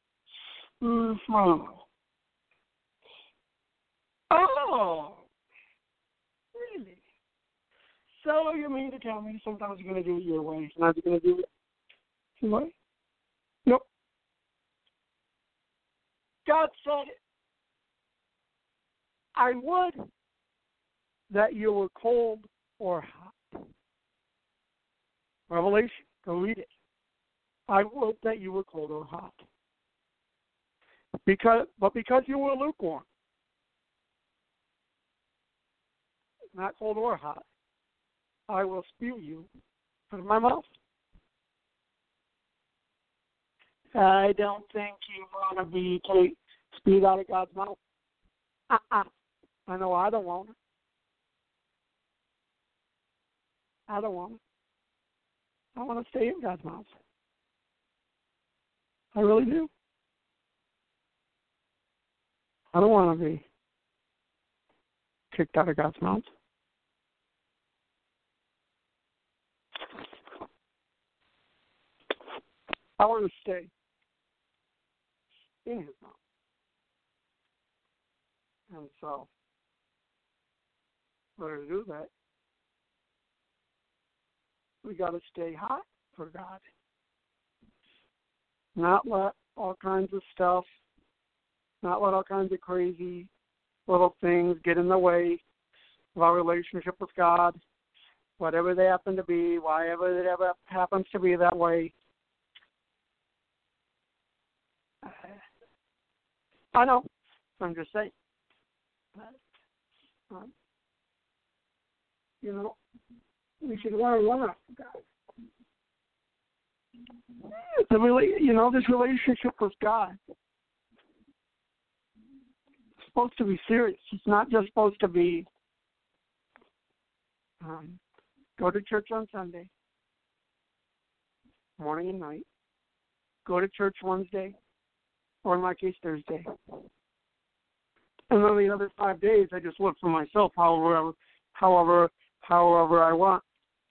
Oh, really? So you mean to tell me sometimes you're going to do it your way, sometimes you're going to do it your way? Nope. God said, I would that you were cold or hot. Revelation, go read it. I would that you were cold or hot. Because you were lukewarm, not cold or hot, I will spew you out of my mouth. I don't think you want to be spewed out of God's mouth. I know I don't want it. I don't want it. I want to stay in God's mouth. I really do. I don't want to be kicked out of God's mouth. I want to stay in His mouth. And so, in order to do that, we got to stay hot for God. Not let all kinds of stuff, not let all kinds of crazy little things get in the way of our relationship with God, whatever they happen to be, wherever it ever happens to be that way. I know. I'm just saying. We should learn one of God. This relationship with God is supposed to be serious. It's not just supposed to be go to church on Sunday, morning and night, go to church Wednesday, or in my case, Thursday. And then the other 5 days, I just live for myself, however I want,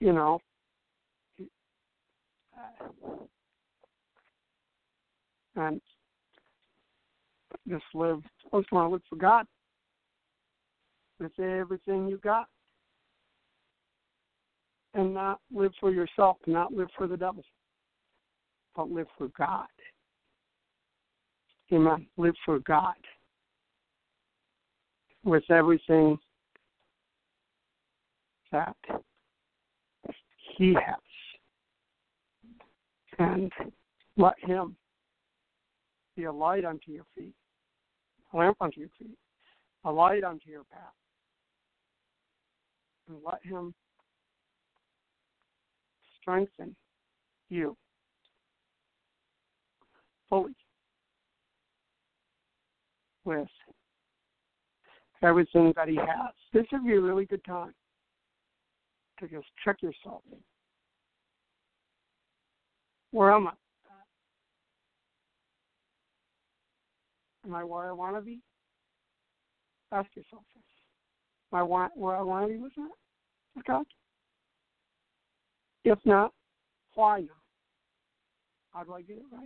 and just live. Supposed to want to live for God with everything you got, and not live for yourself, not live for the devil, but live for God. Amen. Live for God with everything that He has. And let Him be a light unto your feet, a lamp unto your feet, a light unto your path. And let Him strengthen you fully with everything that He has. This would be a really good time to just check yourself. Where am I? Am I where I want to be? Ask yourself this. Am I where I want to be with that? With God? If not, why not? How do I get it right?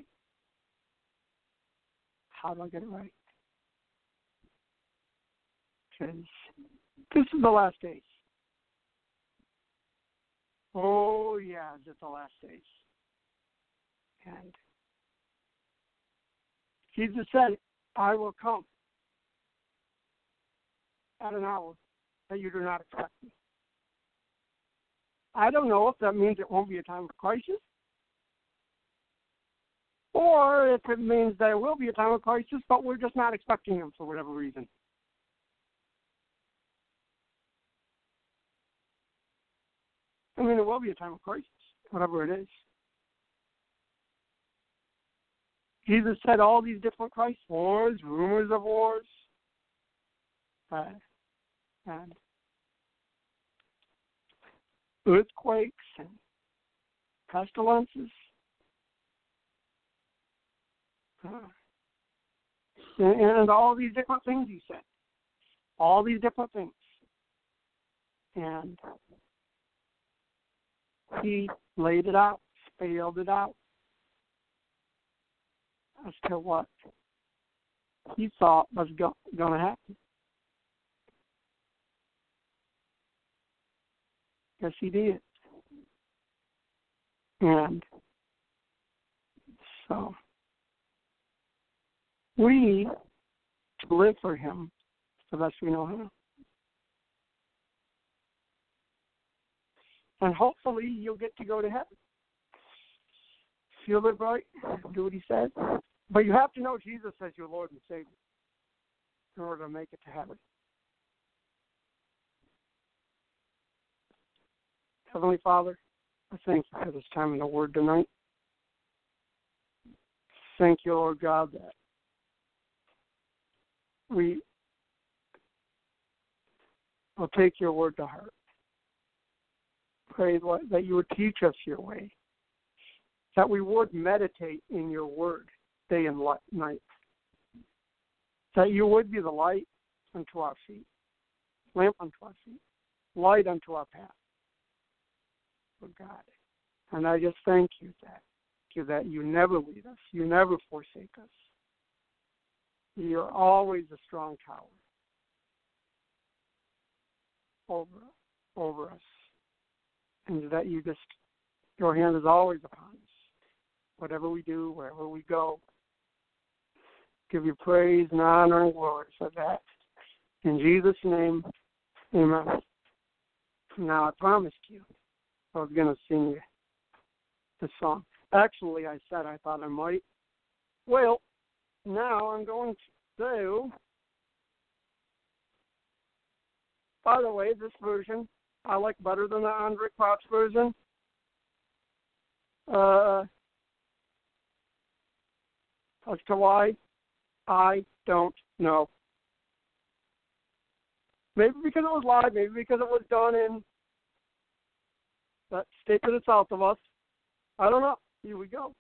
How do I get it right? Because this is the last days. Oh, yeah, it's the last days. And Jesus said, I will come at an hour that you do not expect me. I don't know if that means it won't be a time of crisis, or if it means that it will be a time of crisis, but we're just not expecting Him for whatever reason. I mean, it will be a time of crisis, whatever it is. Jesus said all these different crises, wars, rumors of wars, and earthquakes and pestilences, And all these different things he said. All these different things. And he laid it out, spelled it out as to what he thought was going to happen. Yes, he did. And so we live for him the best we know how. And hopefully you'll get to go to heaven. If you live right, do what he says. But you have to know Jesus as your Lord and Savior in order to make it to heaven. Heavenly Father, I thank you for this time in the Word tonight. Thank you, Lord God, that we will take your word to heart. Pray that you would teach us your way, that we would meditate in your word day and night, that you would be the light unto our feet, lamp unto our feet, light unto our path, Lord God. And I just thank you that you never lead us, you never forsake us. You're always a strong tower over us, and that your hand is always upon us. Whatever we do, wherever we go, give you praise and honor and glory for that. In Jesus' name, amen. Now, I promised you I was going to sing you the song. Actually, I said I thought I might. Well, now I'm going to do, by the way, this version I like better than the Andre Crouch version. As to why, I don't know. Maybe because it was live, maybe because it was done in that state to the south of us. I don't know. Here we go.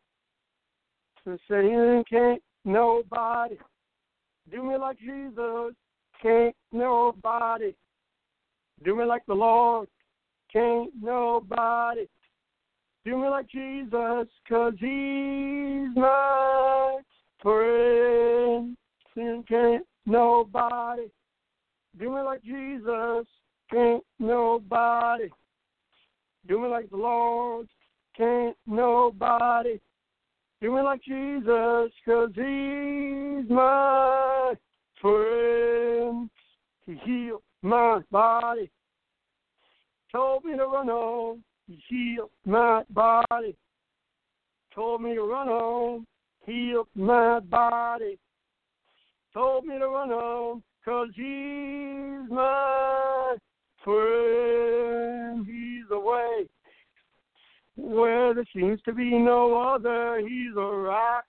Saying can't nobody do me like Jesus. Can't nobody do me like the Lord. Can't nobody do me like Jesus, 'cause he's my friend. Sin can't nobody do me like Jesus. Can't nobody do me like the Lord. Can't nobody do me like Jesus, 'cause he's my friend. He healed my body, told me to run on. He healed my body, told me to run on. Healed my body, told me to run on, 'cause he's my friend. He's the way where there seems to be no other. He's a rock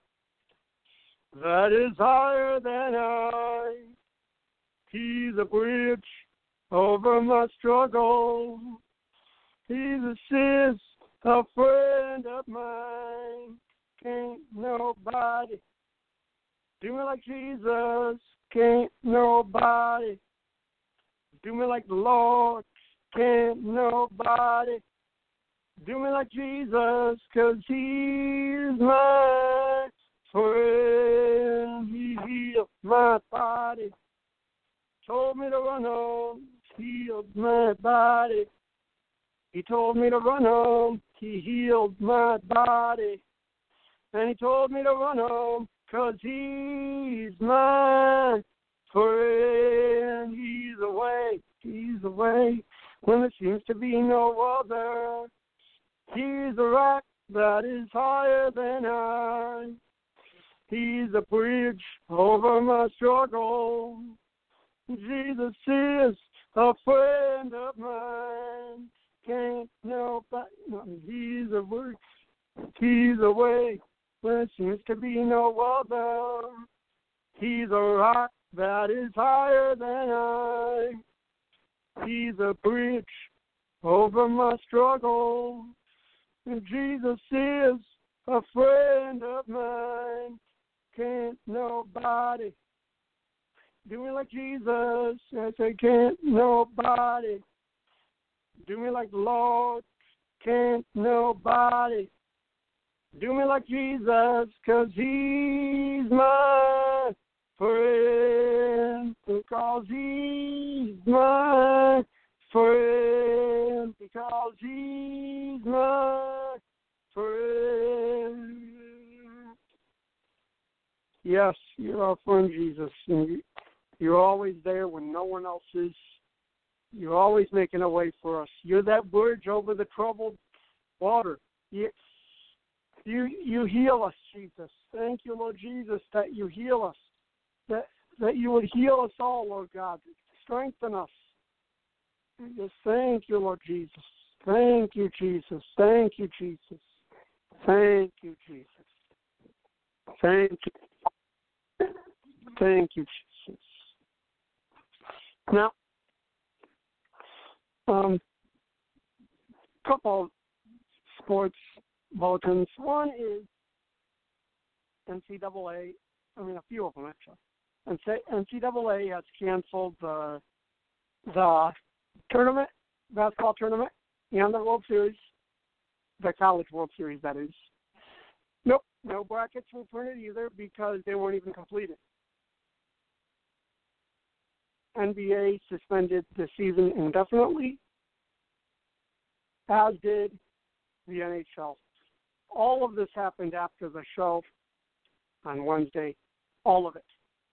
that is higher than I. He's a bridge over my struggle. He's a sis, a friend of mine. Can't nobody do me like Jesus. Can't nobody do me like the Lord. Can't nobody do me like Jesus, 'cause he's my friend. He healed my body, told me to run on. Healed my body. He told me to run on. He healed my body. And he told me to run on, 'cause he's my friend. He's the way when there seems to be no other. He's a rock that is higher than I. He's a bridge over my struggle. Jesus is a friend of mine. Can't nobody, he's a word. He's a way when there seems to be no other. He's a rock that is higher than I. He's a bridge over my struggle. And Jesus is a friend of mine. can't nobody do me like Jesus. I say, can't nobody do me like the Lord. Can't nobody do me like Jesus, 'cause he's my friend. Because he's my friend. Because he's my friend. Yes, you're our friend, Jesus. And you're always there when no one else is. You're always making a way for us. You're that bridge over the troubled water. You heal us, Jesus. Thank you, Lord Jesus, that you heal us. That you would heal us all, Lord God. Strengthen us. Just thank you, Lord Jesus. Thank you, Jesus. Thank you, Jesus. Thank you, Jesus. Thank you. Thank you, Jesus. Now, couple of sports bulletins. One is NCAA. I mean, a few of them actually. NCAA has canceled the tournament, basketball tournament, and the World Series, the College World Series, that is. Nope, no brackets were printed either because they weren't even completed. NBA suspended the season indefinitely, as did the NHL. All of this happened after the show on Wednesday. All of it.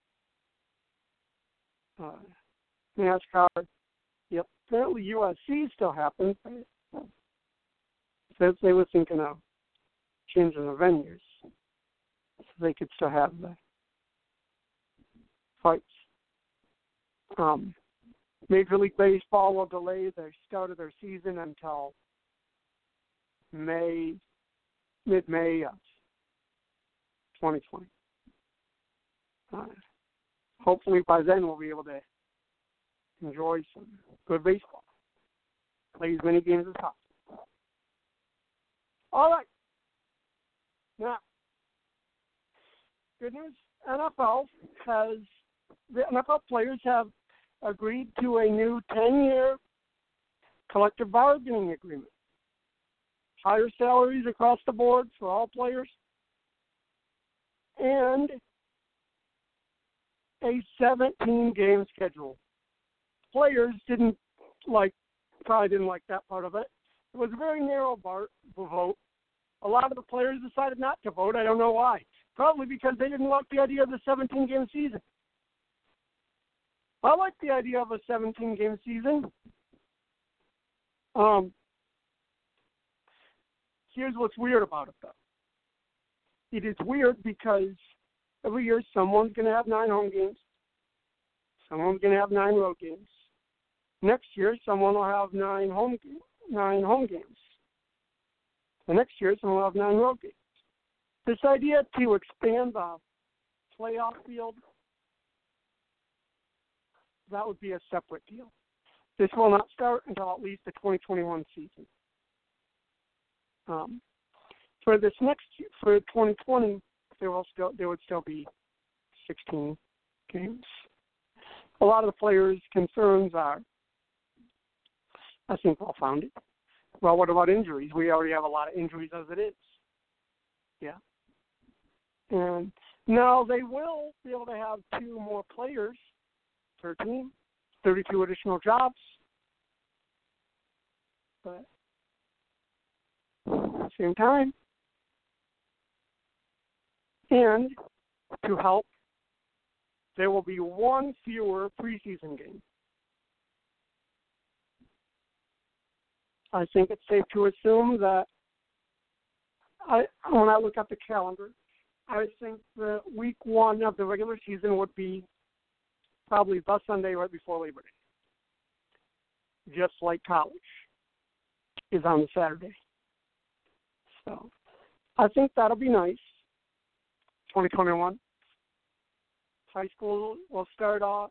NASCAR. Yep. Apparently USC still happens. Says they were thinking of changing the venues so they could still have the fights. Major League Baseball will delay the start of their season until mid-May of 2020. Hopefully by then we'll be able to enjoy some good baseball. Play as many games as possible. All right. Now, good news. The NFL players have agreed to a new 10-year collective bargaining agreement. Higher salaries across the board for all players, and a 17-game schedule. Players probably didn't like that part of it. It was a very narrow vote. A lot of the players decided not to vote. I don't know why. Probably because they didn't like the idea of the 17-game season. I like the idea of a 17-game season. Here's what's weird about it, though. It is weird because every year someone's going to have 9 home games. Someone's going to have 9 road games. Next year, someone will have 9 home games. The next year, someone will have 9 road games. This idea to expand the playoff field, that would be a separate deal. This will not start until at least the 2021 season. For 2020, there would still be 16 games. A lot of the players' concerns are, I think, well-founded. Well, what about injuries? We already have a lot of injuries as it is. Yeah. And now they will be able to have 2 more players per team, 32 additional jobs. But at the same time, and to help, there will be 1 fewer preseason game. I think it's safe to assume that when I look at the calendar, I think the week 1 of the regular season would be probably the Sunday right before Labor Day, just like college is on the Saturday. So I think that'll be nice. 2021. High school will start up.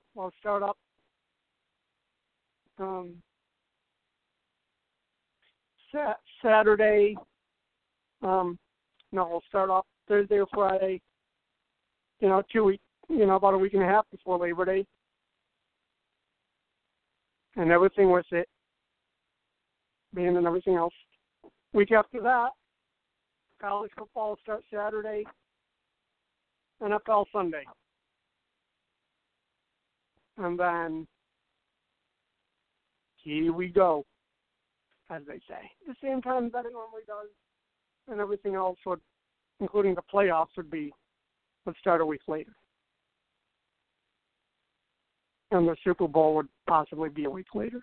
Saturday. We'll start off Thursday or Friday. about a week and a half before Labor Day. And everything with it, band and everything else. Week after that, college football starts Saturday, NFL Sunday. And then, here we go, as they say. The same time that it normally does, and everything else, including the playoffs, would start a week later. And the Super Bowl would possibly be a week later.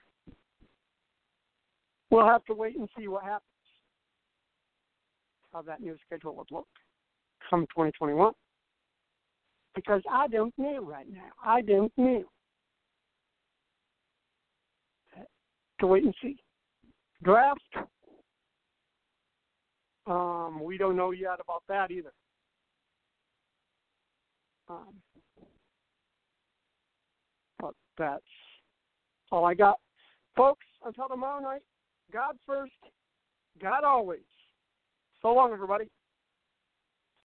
We'll have to wait and see what happens, how that new schedule would look come 2021. Because I don't know right now. I don't know. To wait and see. Draft, we don't know yet about that either. But that's all I got. Folks, until tomorrow night, God first, God always. So long, everybody.